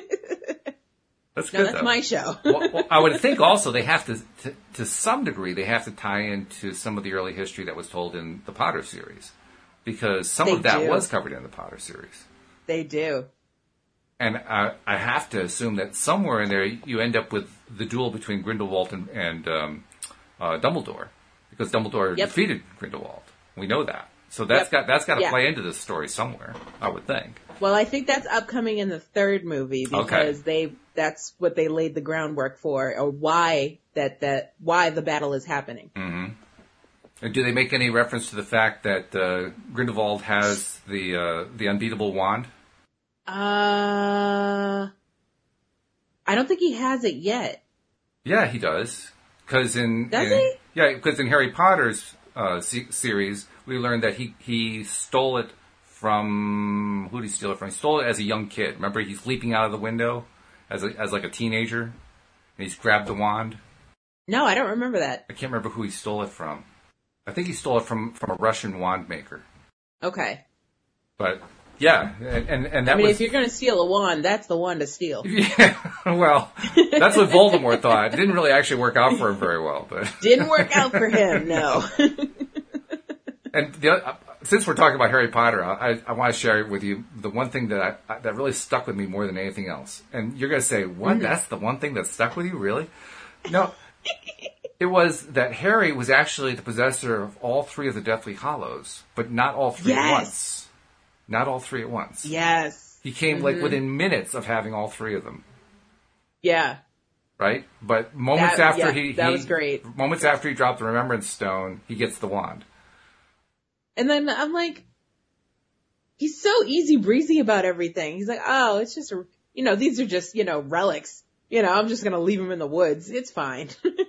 That's no, good, that's though. my show. well, well, I would think also they have to, to, to some degree, they have to tie into some of the early history that was told in the Potter series. Because some they of that do. was covered in the Potter series. They do. And I, I have to assume that somewhere in there you end up with the duel between Grindelwald and, and um, uh, Dumbledore, because Dumbledore Yep. defeated Grindelwald. We know that. So that's Yep. got that's got to Yeah. play into this story somewhere, I would think. Well, I think that's upcoming in the third movie because Okay. they that's what they laid the groundwork for, or why that that why the battle is happening. Mm-hmm. And do they make any reference to the fact that uh, Grindelwald has the uh, the unbeatable wand? Uh, I don't think he has it yet. Yeah, he does. Because in Does in, he? Yeah, because in Harry Potter's uh, se- series, we learned that he he stole it from who did he steal it from? He stole it as a young kid. Remember, he's leaping out of the window as a, as like a teenager, and he's grabbed the wand. No, I don't remember that. I can't remember who he stole it from. I think he stole it from, from a Russian wand maker. Okay. But yeah, and and, and that I mean, was if you're going to steal a wand, that's the one to steal. yeah. Well, that's what Voldemort thought. It didn't really actually work out for him very well, but Didn't work out for him, no. And the, uh, since we're talking about Harry Potter, I, I want to share with you the one thing that I, that really stuck with me more than anything else. And you're going to say, what? Mm-hmm. That's the one thing that stuck with you? Really? No. It was that Harry was actually the possessor of all three of the Deathly Hallows, but not all three Yes. at once. Not all three at once. Yes. He came Mm-hmm. like within minutes of having all three of them. Yeah. Right? But moments That- after yeah, he, that he was great. Moments after he dropped the Remembrance Stone, he gets the wand. And then I'm like, he's so easy breezy about everything. He's like, oh, it's just, a, you know, these are just, you know, relics. You know, I'm just going to leave them in the woods. It's fine.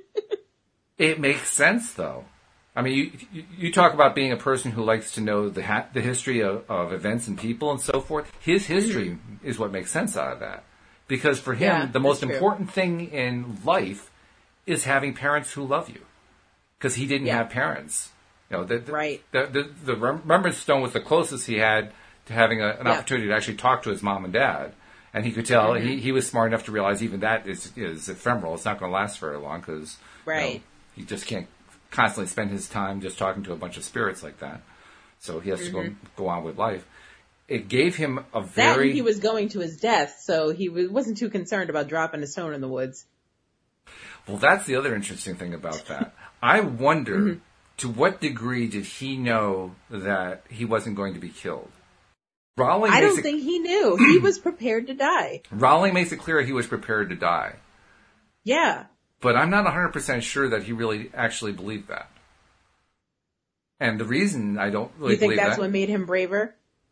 It makes sense, though. I mean, you, you you talk about being a person who likes to know the ha- the history of, of events and people and so forth. His history mm-hmm. is what makes sense out of that. Because for him, Yeah, the most true. important thing in life is having parents who love you. Because he didn't Yeah. have parents. You know, the, the, Right. The, the, the Remembrance Stone was the closest he had to having a, an Yeah. opportunity to actually talk to his mom and dad. And he could tell, Mm-hmm. he, he was smart enough to realize even that is, is ephemeral. It's not going to last very long because Right. you know, he just can't constantly spend his time just talking to a bunch of spirits like that. So he has to Mm-hmm. go, go on with life. It gave him a That very... and he was going to his death, so he w- wasn't too concerned about dropping a stone in the woods. Well, that's the other interesting thing about that. I wonder, Mm-hmm. to what degree did he know that he wasn't going to be killed? Rowling I makes don't it, think he knew. He was prepared to die. Rowling makes it clear he was prepared to die. Yeah. But I'm not one hundred percent sure that he really actually believed that. And the reason I don't really You think believe that's that... what made him braver?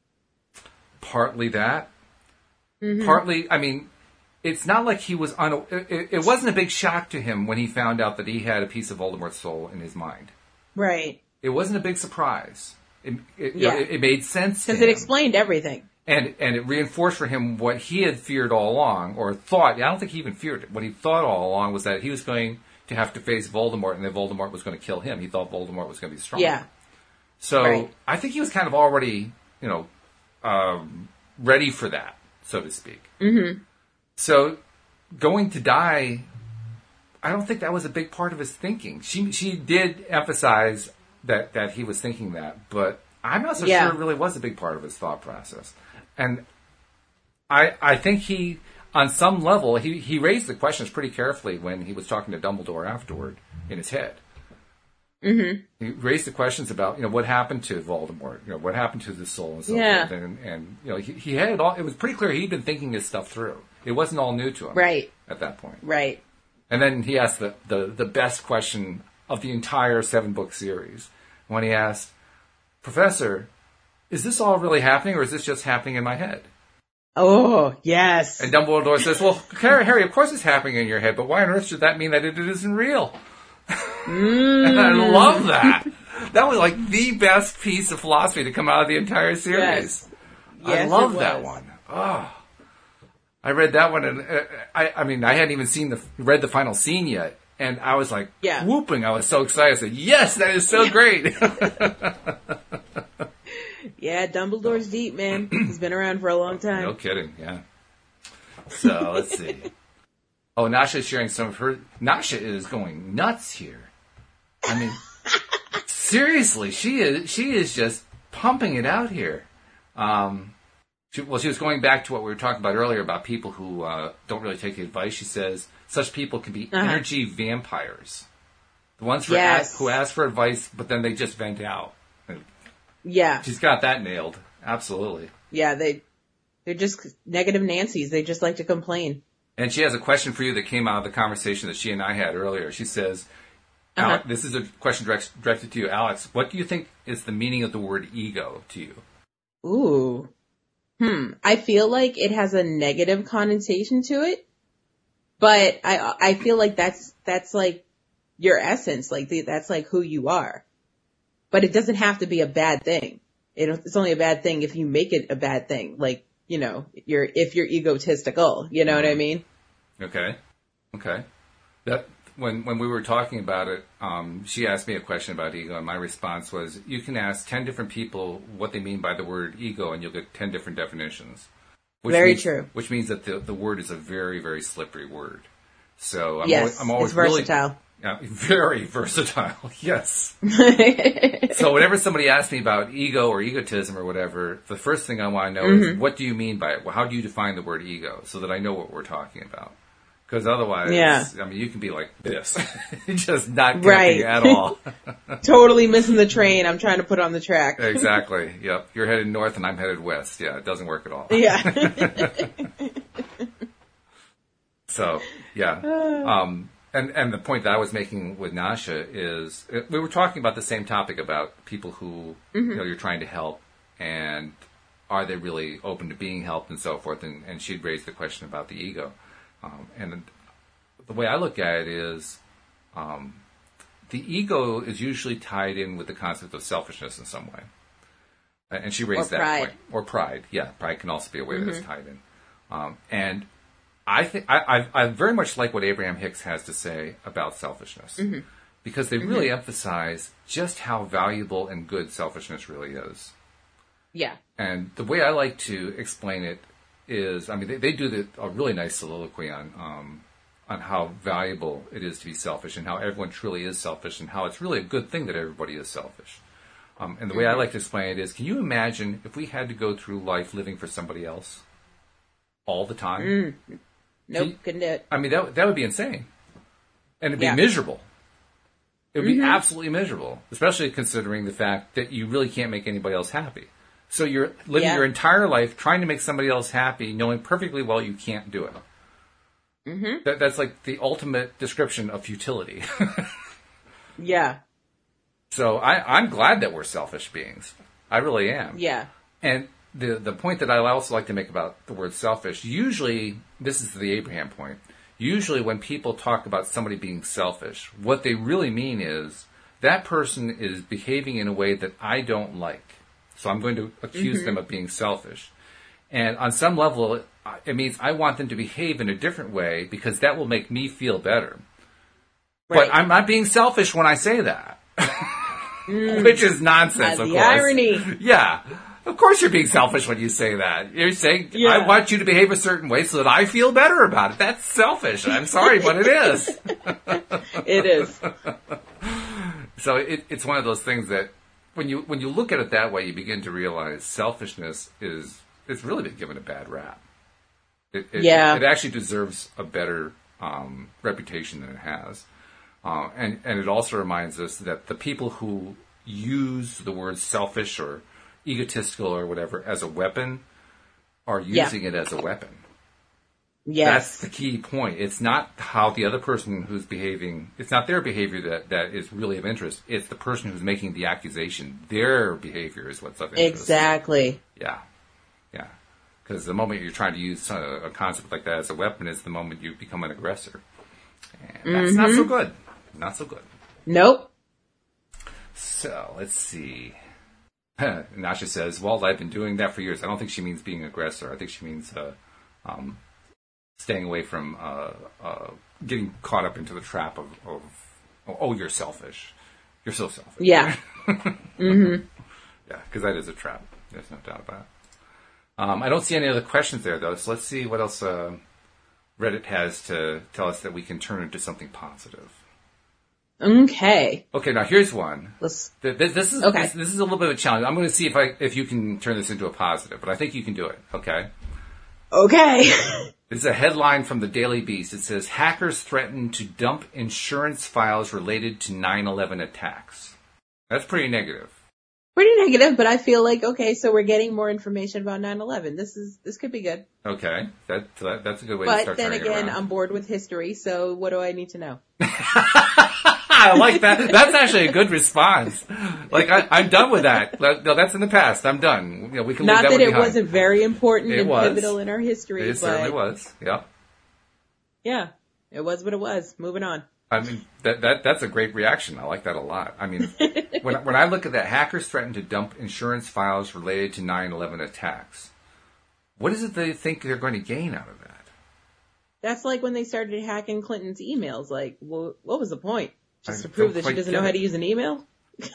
Partly that. Mm-hmm. Partly, I mean, it's not like he was... Un- it, it wasn't a big shock to him when he found out that he had a piece of Voldemort's soul in his mind. Right. It wasn't a big surprise. It, it, Yeah. it, it made sense to Because him. it explained everything. And and it reinforced for him what he had feared all along, or thought. I don't think he even feared it. What he thought all along was that he was going to have to face Voldemort, and that Voldemort was going to kill him. He thought Voldemort was going to be strong. Yeah. So Right. I think he was kind of already, you know, um, ready for that, so to speak. Mm-hmm. So going to die, I don't think that was a big part of his thinking. She she did emphasize that that he was thinking that, but I'm not so Yeah. sure it really was a big part of his thought process. And I I think he, on some level, he, he raised the questions pretty carefully when he was talking to Dumbledore afterward in his head. Mm-hmm. He raised the questions about, you know, what happened to Voldemort, you know, what happened to the soul and so Yeah. forth. And, and, you know, he, he had it all, it was pretty clear he'd been thinking this stuff through. It wasn't all new to him. Right. At that point. Right. And then he asked the, the, the best question of the entire seven-book series when he asked, Professor, is this all really happening, or is this just happening in my head? Oh, yes. And Dumbledore says, well, Harry, Harry, of course it's happening in your head, but why on earth should that mean that it isn't real? Mm. And I love that. That was like the best piece of philosophy to come out of the entire series. Yes. I Yes, love it that was. one. Oh. I read that one, and uh, I, I mean, I hadn't even seen the read the final scene yet, and I was like Yeah. whooping. I was so excited. I said, "Yes, that is so great!" Yeah, Dumbledore's deep, man. He's been around for a long time. No kidding. Yeah. So let's see. Oh, Nasha is sharing some of her. Nasha is going nuts here. I mean, seriously, she is. She is just pumping it out here. Um, she, well, she was going back to what we were talking about earlier about people who uh, don't really take the advice. She says such people can be Uh-huh. energy vampires. The ones for Yes. ask, who ask for advice, but then they just vent out. Yeah. She's got that nailed. Absolutely. Yeah, they, they're just negative Nancys. They just like to complain. And she has a question for you that came out of the conversation that she and I had earlier. She says, Uh-huh. Alex, this is a question direct, directed to you, Alex. What do you think is the meaning of the word ego to you? Ooh. Hmm. I feel like it has a negative connotation to it, but I, I feel like that's, that's like your essence. Like the, that's like who you are, but it doesn't have to be a bad thing. It, it's only a bad thing if you make it a bad thing. Like, you know, you're, if you're egotistical, you know what I mean? Okay. Okay. That, when, when we were talking about it, um, she asked me a question about ego, and my response was, you can ask ten different people what they mean by the word ego, and you'll get ten different definitions. Which Very means, true. Which means that the, the word is a very, very slippery word. So I'm Yes, always, I'm always it's versatile. Really, yeah, very versatile. Yes. So whenever somebody asks me about ego or egotism or whatever, the first thing I want to know mm-hmm. is, what do you mean by it? Well, how do you define the word ego so that I know what we're talking about? Because otherwise, yeah. I mean, you can be like this, just not connecting right. at all. Totally missing the train I'm trying to put on the track. Exactly. Yep. You're headed north and I'm headed west. Yeah, it doesn't work at all. Yeah. So, yeah. Um, and, and the point that I was making with Nasha is, we were talking about the same topic about people who, mm-hmm. you know, you're trying to help, and are they really open to being helped and so forth. And, and she'd raised the question about the ego. Um, and the way I look at it is, um, the ego is usually tied in with the concept of selfishness in some way. And she raised or that pride. point. Or pride. Yeah, pride can also be a way mm-hmm. that it's tied in. Um, and I think I, I, I very much like what Abraham Hicks has to say about selfishness, mm-hmm. because they mm-hmm. really emphasize just how valuable and good selfishness really is. Yeah. And the way I like to explain it is, I mean, they, they do the, a really nice soliloquy on um, on how valuable it is to be selfish, and how everyone truly is selfish, and how it's really a good thing that everybody is selfish. Um, and the way mm-hmm. I like to explain it is, can you imagine if we had to go through life living for somebody else all the time? Mm. Nope, you, couldn't do it. I mean, that that would be insane, and it'd be yeah. miserable. It would mm-hmm. be absolutely miserable, especially considering the fact that you really can't make anybody else happy. So you're living yeah. your entire life trying to make somebody else happy, knowing perfectly well you can't do it. Mm-hmm. That, that's like the ultimate description of futility. Yeah. So I, I'm glad that we're selfish beings. I really am. Yeah. And the the point that I also like to make about the word selfish, usually, this is the Abraham point, usually when people talk about somebody being selfish, what they really mean is, that person is behaving in a way that I don't like. So I'm going to accuse mm-hmm. them of being selfish. And on some level, it, it means I want them to behave in a different way because that will make me feel better. Right. But I'm not being selfish when I say that. mm. Which is nonsense, uh, of the course. irony. Yeah. Of course you're being selfish when you say that. You're saying, yeah. I want you to behave a certain way so that I feel better about it. That's selfish. I'm sorry, but it is. It is. So it, it's one of those things that when you when you look at it that way, you begin to realize selfishness is it's really been given a bad rap. It, it, yeah. it, it actually deserves a better um, reputation than it has. Uh, and, and it also reminds us that the people who use the word selfish or egotistical or whatever as a weapon are using yeah. it as a weapon. Yes. That's the key point. It's not how the other person who's behaving, it's not their behavior that, that is really of interest. It's the person who's making the accusation. Their behavior is what's of interest. Exactly. Yeah. Yeah. Because the moment you're trying to use a, a concept like that as a weapon is the moment you become an aggressor. And that's mm-hmm. not so good. Not so good. Nope. So, let's see. Nasha says, well, I've been doing that for years. I don't think she means being aggressor. I think she means uh, um, staying away from uh, uh, getting caught up into the trap of, of, oh, you're selfish. You're so selfish. Yeah. mm-hmm. Yeah, because that is a trap. There's no doubt about it. Um, I don't see any other questions there, though, so let's see what else uh, Reddit has to tell us that we can turn into something positive. Okay. Okay, now here's one. Let's, this, this is okay. this, this is a little bit of a challenge. I'm going to see if I if you can turn this into a positive, but I think you can do it. Okay. Okay. This is a headline from the Daily Beast. It says, hackers threaten to dump insurance files related to nine eleven attacks. That's pretty negative. Pretty negative, but I feel like, okay, so we're getting more information about nine eleven. This is, this could be good. Okay. That, that That's a good way but to start then turning again, it around. I'm bored with history, so what do I need to know? I like that. That's actually a good response. Like, I, I'm done with that. No, that's in the past. I'm done. You know, we can leave Not that, that one it behind. wasn't very important It and was. pivotal in our history, It but certainly was. Yeah. yeah, it was what it was. Moving on. I mean, that, that that's a great reaction. I like that a lot. I mean, when when I look at that, hackers threaten to dump insurance files related to nine eleven attacks. What is it they think they're going to gain out of that? That's like when they started hacking Clinton's emails. Like, well, what was the point? Just I to prove don't that she quite doesn't get know how it. to use an email?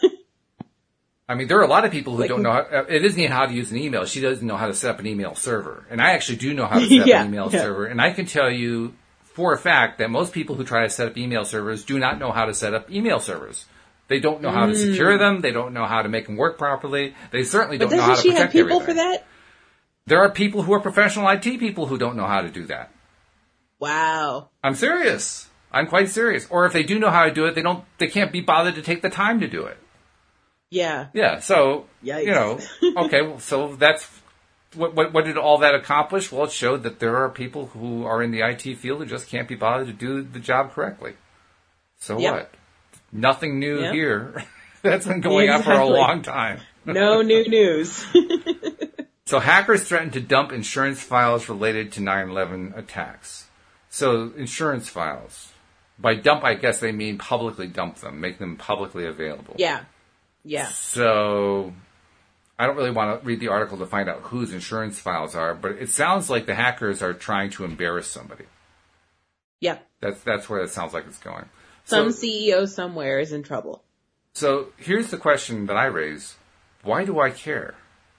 I mean, there are a lot of people who Like- don't know how, uh, it isn't even how to use an email. She doesn't know how to set up an email server. And I actually do know how to set up Yeah, an email yeah. server. And I can tell you for a fact that most people who try to set up email servers do not know how to set up email servers. They don't know how to secure them. They don't know how to make them work properly. They certainly But don't know how doesn't to she have protect people everything. for that? There are people who are professional I T people who don't know how to do that. Wow. I'm serious. I'm quite serious. Or if they do know how to do it, they don't. They can't be bothered to take the time to do it. Yeah. Yeah. So Yikes. you know. Okay. Well, so that's what, what. What did all that accomplish? Well, it showed that there are people who are in the I T field who just can't be bothered to do the job correctly. So Yep. what? Nothing new Yep. here. That's been going on for a Exactly. long time. No new news. So hackers threatened to dump insurance files related to nine eleven attacks. So insurance files. By dump, I guess they mean publicly dump them, make them publicly available. Yeah. Yeah. So I don't really want to read the article to find out whose insurance files are, but it sounds like the hackers are trying to embarrass somebody. Yeah. That's that's where it sounds like it's going. Some So, C E O somewhere is in trouble. so here's the question that I raise. Why do I care?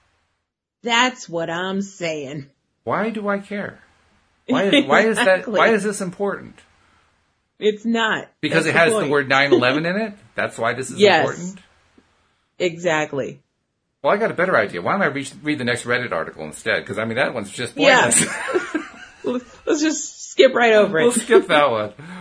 That's what I'm saying. Why do I care? Why is, why is that? Exactly. Why is this important? It's not. Because That's it has the the point. word nine eleven in it? That's why this is Yes. important? Exactly. Well, I got a better idea. Why don't I read, read the next Reddit article instead? Because, I mean, that one's just Yeah. pointless. Let's just skip right over We'll it. skip that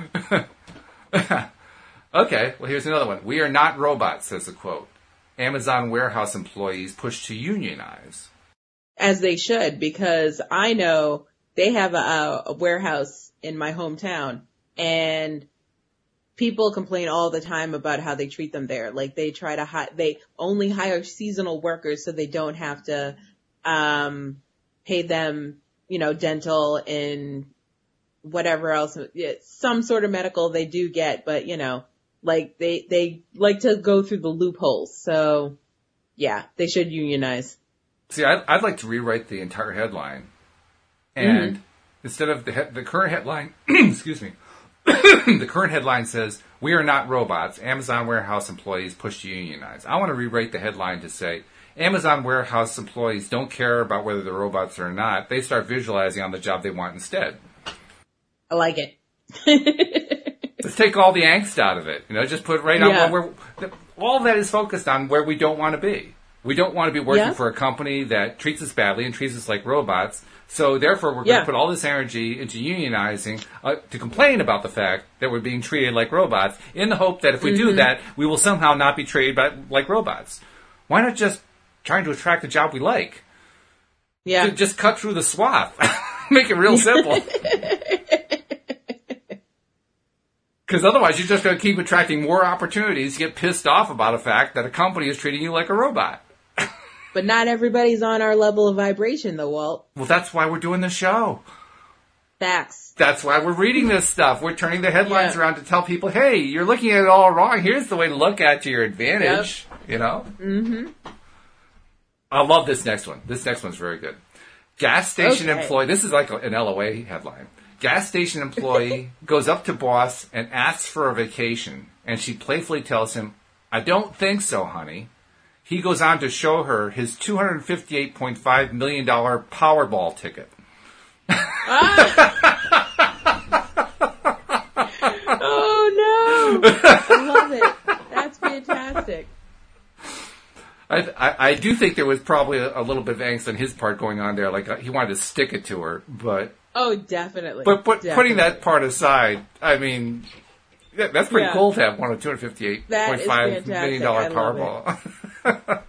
one. Okay, well, here's another one. We are not robots, says the quote. Amazon warehouse employees push to unionize. As they should, because I know they have a, a warehouse in my hometown, and people complain all the time about how they treat them there. Like they try to hi- they only hire seasonal workers so they don't have to um pay them, you know, dental and whatever else. Yeah, some sort of medical they do get, but you know, like they they like to go through the loopholes. So yeah, they should unionize. See, I'd, I'd like to rewrite the entire headline. And mm-hmm. instead of the, he- the current headline, excuse me, the current headline says, we are not robots. Amazon warehouse employees push to unionize. I want to rewrite the headline to say, Amazon warehouse employees don't care about whether they're robots or not. They start visualizing on the job they want instead. I like it. Let's take all the angst out of it. You know, just put right on Yeah. where we're, all that is focused on where we don't want to be. We don't want to be working Yeah. for a company that treats us badly and treats us like robots. So therefore, we're going Yeah. to put all this energy into unionizing uh, to complain about the fact that we're being treated like robots in the hope that if we Mm-hmm. do that, we will somehow not be treated by, like robots. Why not just trying to attract a job we like? Yeah. Ju- Just cut through the swath. Make it real simple. Because otherwise, you're just going to keep attracting more opportunities to get pissed off about a fact that a company is treating you like a robot. But not everybody's on our level of vibration, though, Walt. Well, that's why we're doing the show. Facts. That's why we're reading this stuff. We're turning the headlines Yeah. around to tell people, hey, you're looking at it all wrong. Here's the way to look at it to your advantage. You know? Mm-hmm. I love this next one. This next one's very good. Gas station Okay. employee. This is like an L O A headline. Gas station employee goes up to boss and asks for a vacation. And she playfully tells him, I don't think so, honey. He goes on to show her his two hundred fifty-eight point five million dollars Powerball ticket. Oh, no. I love it. That's fantastic. I, I I do think there was probably a, a little bit of angst on his part going on there. Like uh, he wanted to stick it to her, but Oh, definitely. but, but definitely. putting that part aside, I mean, yeah, that's pretty Yeah. cool to have won a two hundred fifty-eight point five million dollar Powerball.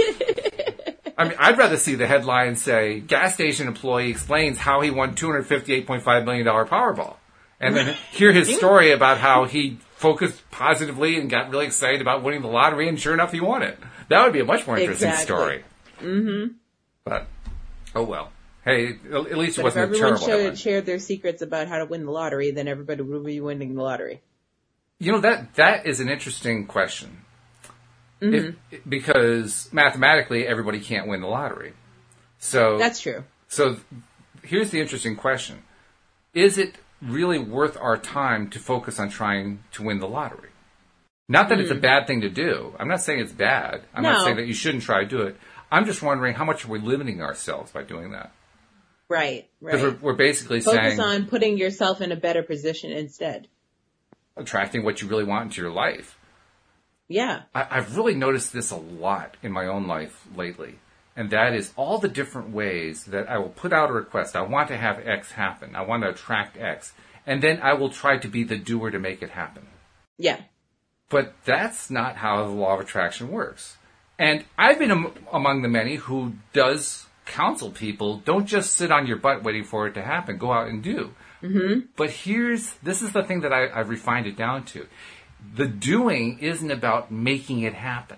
I mean, I'd rather see the headline say, gas station employee explains how he won two hundred fifty-eight point five million dollar Powerball. And then hear his story about how he focused positively and got really excited about winning the lottery, and sure enough, he won it. That would be a much more interesting Exactly. story. Mm-hmm. But, oh well. Hey, at least it But if wasn't a everyone terrible headline. showed, shared their secrets about how to win the lottery, then everybody would be winning the lottery. You know, that that is an interesting question. Mm-hmm. If, because mathematically, everybody can't win the lottery. So That's true. So here's the interesting question. Is it really worth our time to focus on trying to win the lottery? Not that mm. it's a bad thing to do. I'm not saying it's bad. I'm no. not saying that you shouldn't try to do it. I'm just wondering how much are we limiting ourselves by doing that? Right, right. Because we're, we're basically Focus saying... Focus on putting yourself in a better position instead. Attracting what you really want into your life. Yeah. I, I've really noticed this a lot in my own life lately. And that is all the different ways that I will put out a request. I want to have X happen. I want to attract X. And then I will try to be the doer to make it happen. Yeah. But that's not how the law of attraction works. And I've been am- among the many who does counsel people, don't just sit on your butt waiting for it to happen. Go out and do. Mm-hmm. But here's, this is the thing that I, I've refined it down to. The doing isn't about making it happen.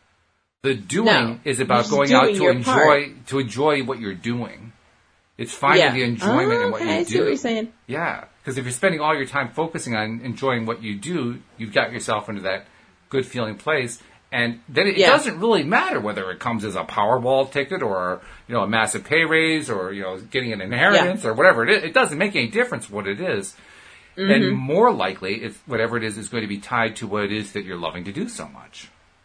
The doing no, is about going out to enjoy part. to enjoy what you're doing. It's finding yeah. the enjoyment oh, in what okay, you I do. see what you're saying. Yeah, because if you're spending all your time focusing on enjoying what you do, you've got yourself into that good feeling place. And then it yeah. doesn't really matter whether it comes as a Powerball ticket or, you know, a massive pay raise or, you know, getting an inheritance yeah. or whatever it is. It doesn't make any difference what it is. Mm-hmm. And more likely, if whatever it is is going to be tied to what it is that you're loving to do so much.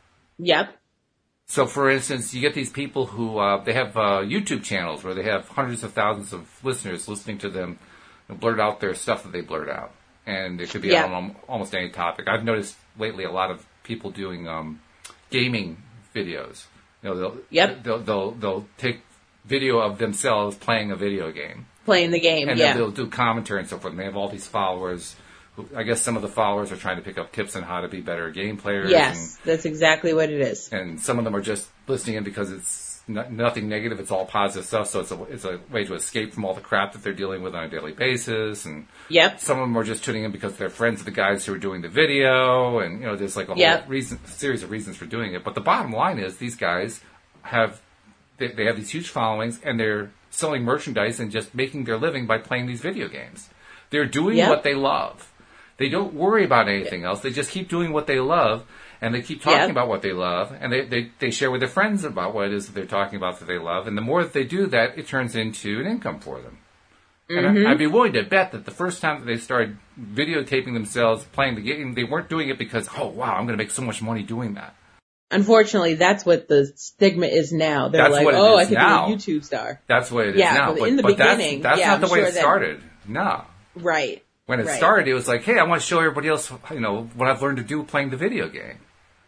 Yep. So, for instance, you get these people who, uh, they have uh, YouTube channels where they have hundreds of thousands of listeners listening to them blurt out their stuff that they blurt out. And it could be yeah. on almost any topic. I've noticed lately a lot of people doing um, gaming videos. You know, they'll, yep. they'll, they'll, they'll take video of themselves playing a video game. Playing the game, and yeah. And they'll do commentary and so forth. And they have all these followers. Who, I guess some of the followers are trying to pick up tips on how to be better game players. Yes, and, that's exactly what it is. And some of them are just listening in because it's not, nothing negative. It's all positive stuff. So it's a, it's a way to escape from all the crap that they're dealing with on a daily basis. And yep. some of them are just tuning in because they're friends of the guys who are doing the video. And, you know, there's like a yep. whole reason, series of reasons for doing it. But the bottom line is these guys have, they, they have these huge followings and they're selling merchandise and just making their living by playing these video games. They're doing yep. what they love. They don't worry about anything else. They just keep doing what they love, and they keep talking yep. about what they love, and they, they, they share with their friends about what it is that they're talking about that they love. And the more that they do that, it turns into an income for them. Mm-hmm. And I, I'd be willing to bet that the first time that they started videotaping themselves playing the game, they weren't doing it because, oh, wow, I'm going to make so much money doing that. Unfortunately, that's what the stigma is now. They're that's like, what it oh, is I could now. be a YouTube star. That's what it is yeah, now. But but in the but beginning, that's, that's yeah, not the I'm way sure it that, started. No. Right. When it right. started, it was like, hey, I want to show everybody else, you know, what I've learned to do playing the video game.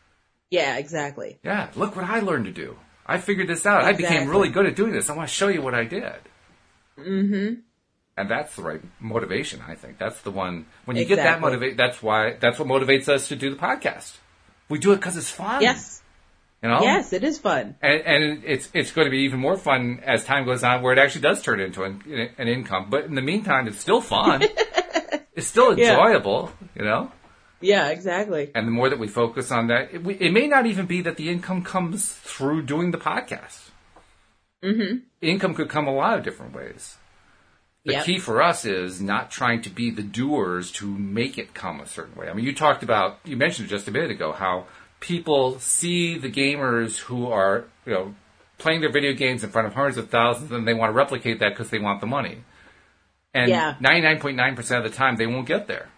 Yeah, exactly. Yeah, look what I learned to do. I figured this out. Exactly. I became really good at doing this. I want to show you what I did. Mm-hmm. And that's the right motivation, I think. That's the one. When you exactly. get that motivate, that's why. That's what motivates us to do the podcast. We do it because it's fun. Yes. You know. Yes, it is fun. And, and it's it's going to be even more fun as time goes on, where it actually does turn into an, an income. But in the meantime, it's still fun. It's still enjoyable. Yeah. You know. Yeah, exactly. And the more that we focus on that, it, we, it may not even be that the income comes through doing the podcast. Mm-hmm. Income could come a lot of different ways. The yep. key for us is not trying to be the doers to make it come a certain way. I mean, you talked about, you mentioned it just a minute ago, how people see the gamers who are, you know, playing their video games in front of hundreds of thousands, and they want to replicate that because they want the money. And yeah. ninety-nine point nine percent of the time, they won't get there.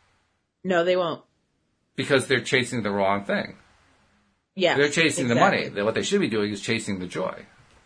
No, they won't. Because they're chasing the wrong thing. Yeah, they're chasing exactly. the money. What they should be doing is chasing the joy.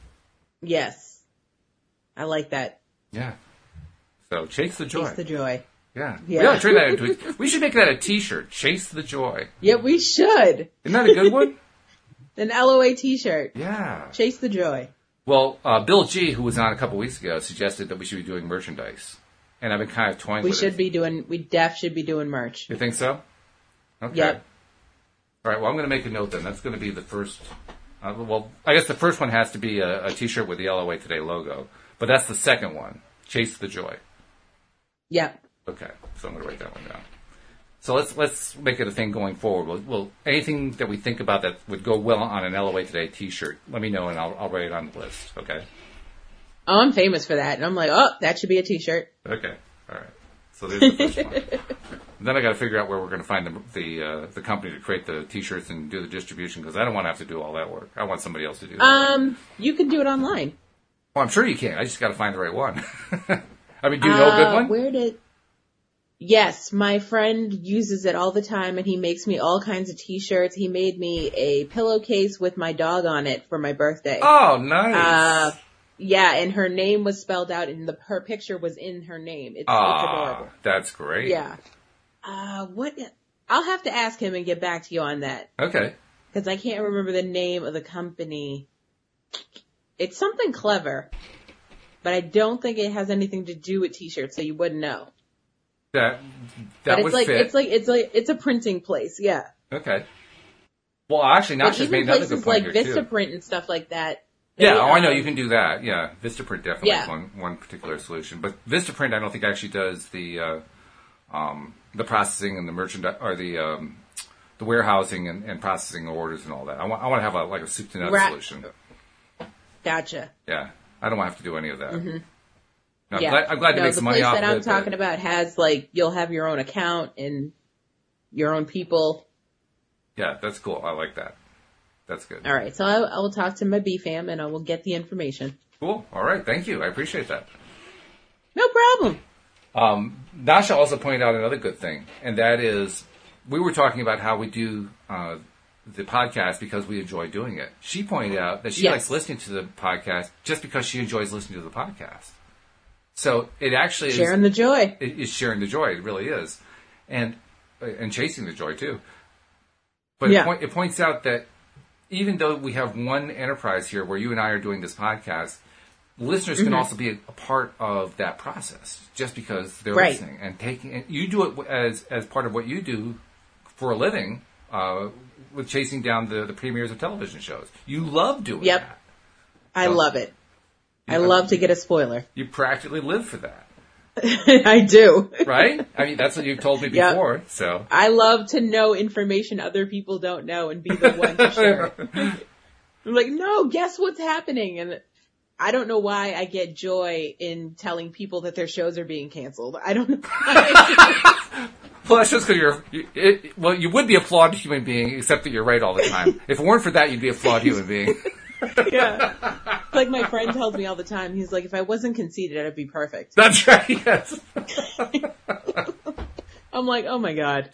Yes. I like that. Yeah. So, chase the joy. Chase the joy. Yeah. yeah. We ought to turn that into a, we should make that a t-shirt. Chase the joy. Yeah, we should. Isn't that a good one? An L O A t-shirt. Yeah. Chase the joy. Well, uh, Bill G, who was on a couple weeks ago, suggested that we should be doing merchandise. And I've been kind of toying We with should it. be doing, we def should be doing merch. You think so? Okay. Yep. All right, well, I'm going to make a note then. That's going to be the first. Uh, well, I guess the first one has to be a, a t-shirt with the L O A Today logo. But that's the second one. Chase the joy. Yep. Okay, so I'm going to write that one down. So let's let's make it a thing going forward. We'll, we'll anything that we think about that would go well on an L O A Today t-shirt, let me know and I'll, I'll write it on the list, okay? Oh, I'm famous for that. And I'm like, oh, that should be a t-shirt. Okay, all right. So there's the first one. Then I got to figure out where we're going to find the the, uh, the company to create the t-shirts and do the distribution because I don't want to have to do all that work. I want somebody else to do that. Um, you can do it online. Well, I'm sure you can. I just got to find the right one. I mean, do you know a good Uh, one? Where did... Yes, my friend uses it all the time, and he makes me all kinds of t-shirts. He made me a pillowcase with my dog on it for my birthday. Oh, nice. Uh, yeah, and her name was spelled out, and the her picture was in her name. It's, it's Ah, adorable. that's great. Yeah. Uh, what? I'll have to ask him and get back to you on that Okay. because I can't remember the name of the company. It's something clever, but I don't think it has anything to do with t-shirts, so you wouldn't know. That that but would it's like fit. it's like it's like it's a printing place, yeah. Okay. Well, actually, Nash But has made even another good places point like here, too. Vistaprint and stuff like that. Yeah, they, oh, I know um, you can do that. Yeah, Vistaprint definitely Yeah. is one one particular solution. But Vistaprint, I don't think actually does the uh, um, the processing and the merchandise or the um, the warehousing and, and processing orders and all that. I want I want to have a like a soup to nuts Right. solution. Gotcha. Yeah, I don't want to have to do any of that. Mm-hmm. No, I'm Yeah. glad, I'm glad to no, make the some money place off that of I'm it. talking but- about has like you'll have your own account and your own people. Yeah, that's cool. I like that. That's good. All right, so I, I will talk to my B fam and I will get the information. Cool. All right. Thank you. I appreciate that. No problem. Um, Nasha also pointed out another good thing, and that is we were talking about how we do uh, the podcast because we enjoy doing it. She pointed out that she Yes. likes listening to the podcast just because she enjoys listening to the podcast. So it actually Sharing is, the joy. it is sharing the joy. It really is, and and chasing the joy too. But Yeah. it, point, it points out that even though we have one enterprise here where you and I are doing this podcast, listeners can Mhm. also be a, a part of that process just because they're Right. listening and taking. And you do it as as part of what you do for a living uh, with chasing down the, the premieres of television shows. You love doing Yep. that. I So- love it. I Yeah. love to get a spoiler. You practically live for that, I do. right? I mean, that's what you've told me Yep. before. So I love to know information other people don't know and be the one to share it. I'm like, no, guess what's happening? And I don't know why I get joy in telling people that their shows are being canceled. I don't know why. Well, that's just because you're, you, it, well, you would be a flawed human being, except that you're right all the time. If it weren't for that, you'd be a flawed human being. Yeah. Like my friend tells me all the time, he's like, if I wasn't conceited, I'd be perfect. That's right, yes. I'm like, oh my God.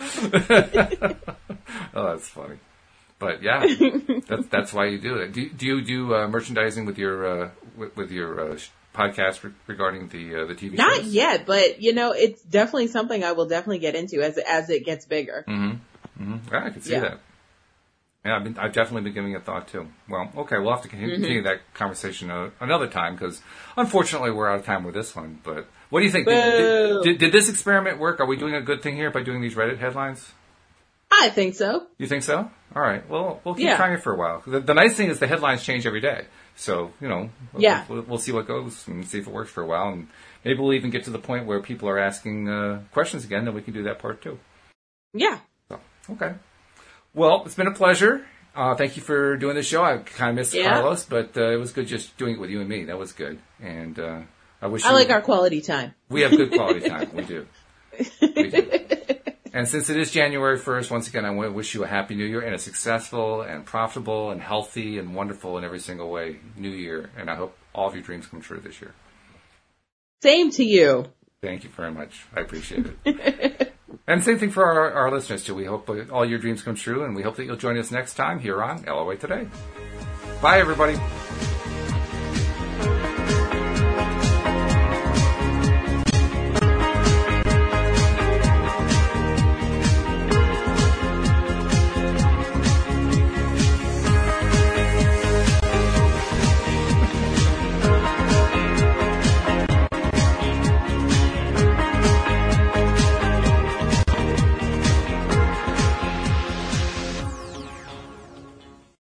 Oh, that's funny. But yeah, that's, that's why you do it. Do, do you do uh, merchandising with your, uh, with, with your uh, sh- podcast re- regarding the, uh, the T V Not shows? yet, but you know, it's definitely something I will definitely get into as, as it gets bigger. Mm-hmm. Mm-hmm. Yeah, I can see Yeah. that. Yeah, I've, been, I've definitely been giving it thought too. Well, okay, we'll have to continue, Mm-hmm. continue that conversation uh, another time because unfortunately we're out of time with this one. But what do you think? Did, Boo. did, did this experiment work? Are we doing a good thing here by doing these Reddit headlines? I think so. You think so? All right. Well, we'll keep Yeah. trying it for a while. The, the nice thing is the headlines change every day. So, you know, we'll, Yeah. we'll, we'll see what goes and see if it works for a while. And maybe we'll even get to the point where people are asking uh, questions again, then we can do that part too. Yeah. So, okay. Well, it's been a pleasure. Uh, thank you for doing the show. I kind of missed Yeah. Carlos, but uh, it was good just doing it with you and me. That was good. And uh, I wish I you, like our quality time. we have good quality time. We do. We do. And since it is January first, once again, I want to wish you a happy new year and a successful and profitable and healthy and wonderful in every single way new year. And I hope all of your dreams come true this year. Same to you. Thank you very much. I appreciate it. And same thing for our, our listeners, too. We hope all your dreams come true, and we hope that you'll join us next time here on L O A Today. Bye, everybody.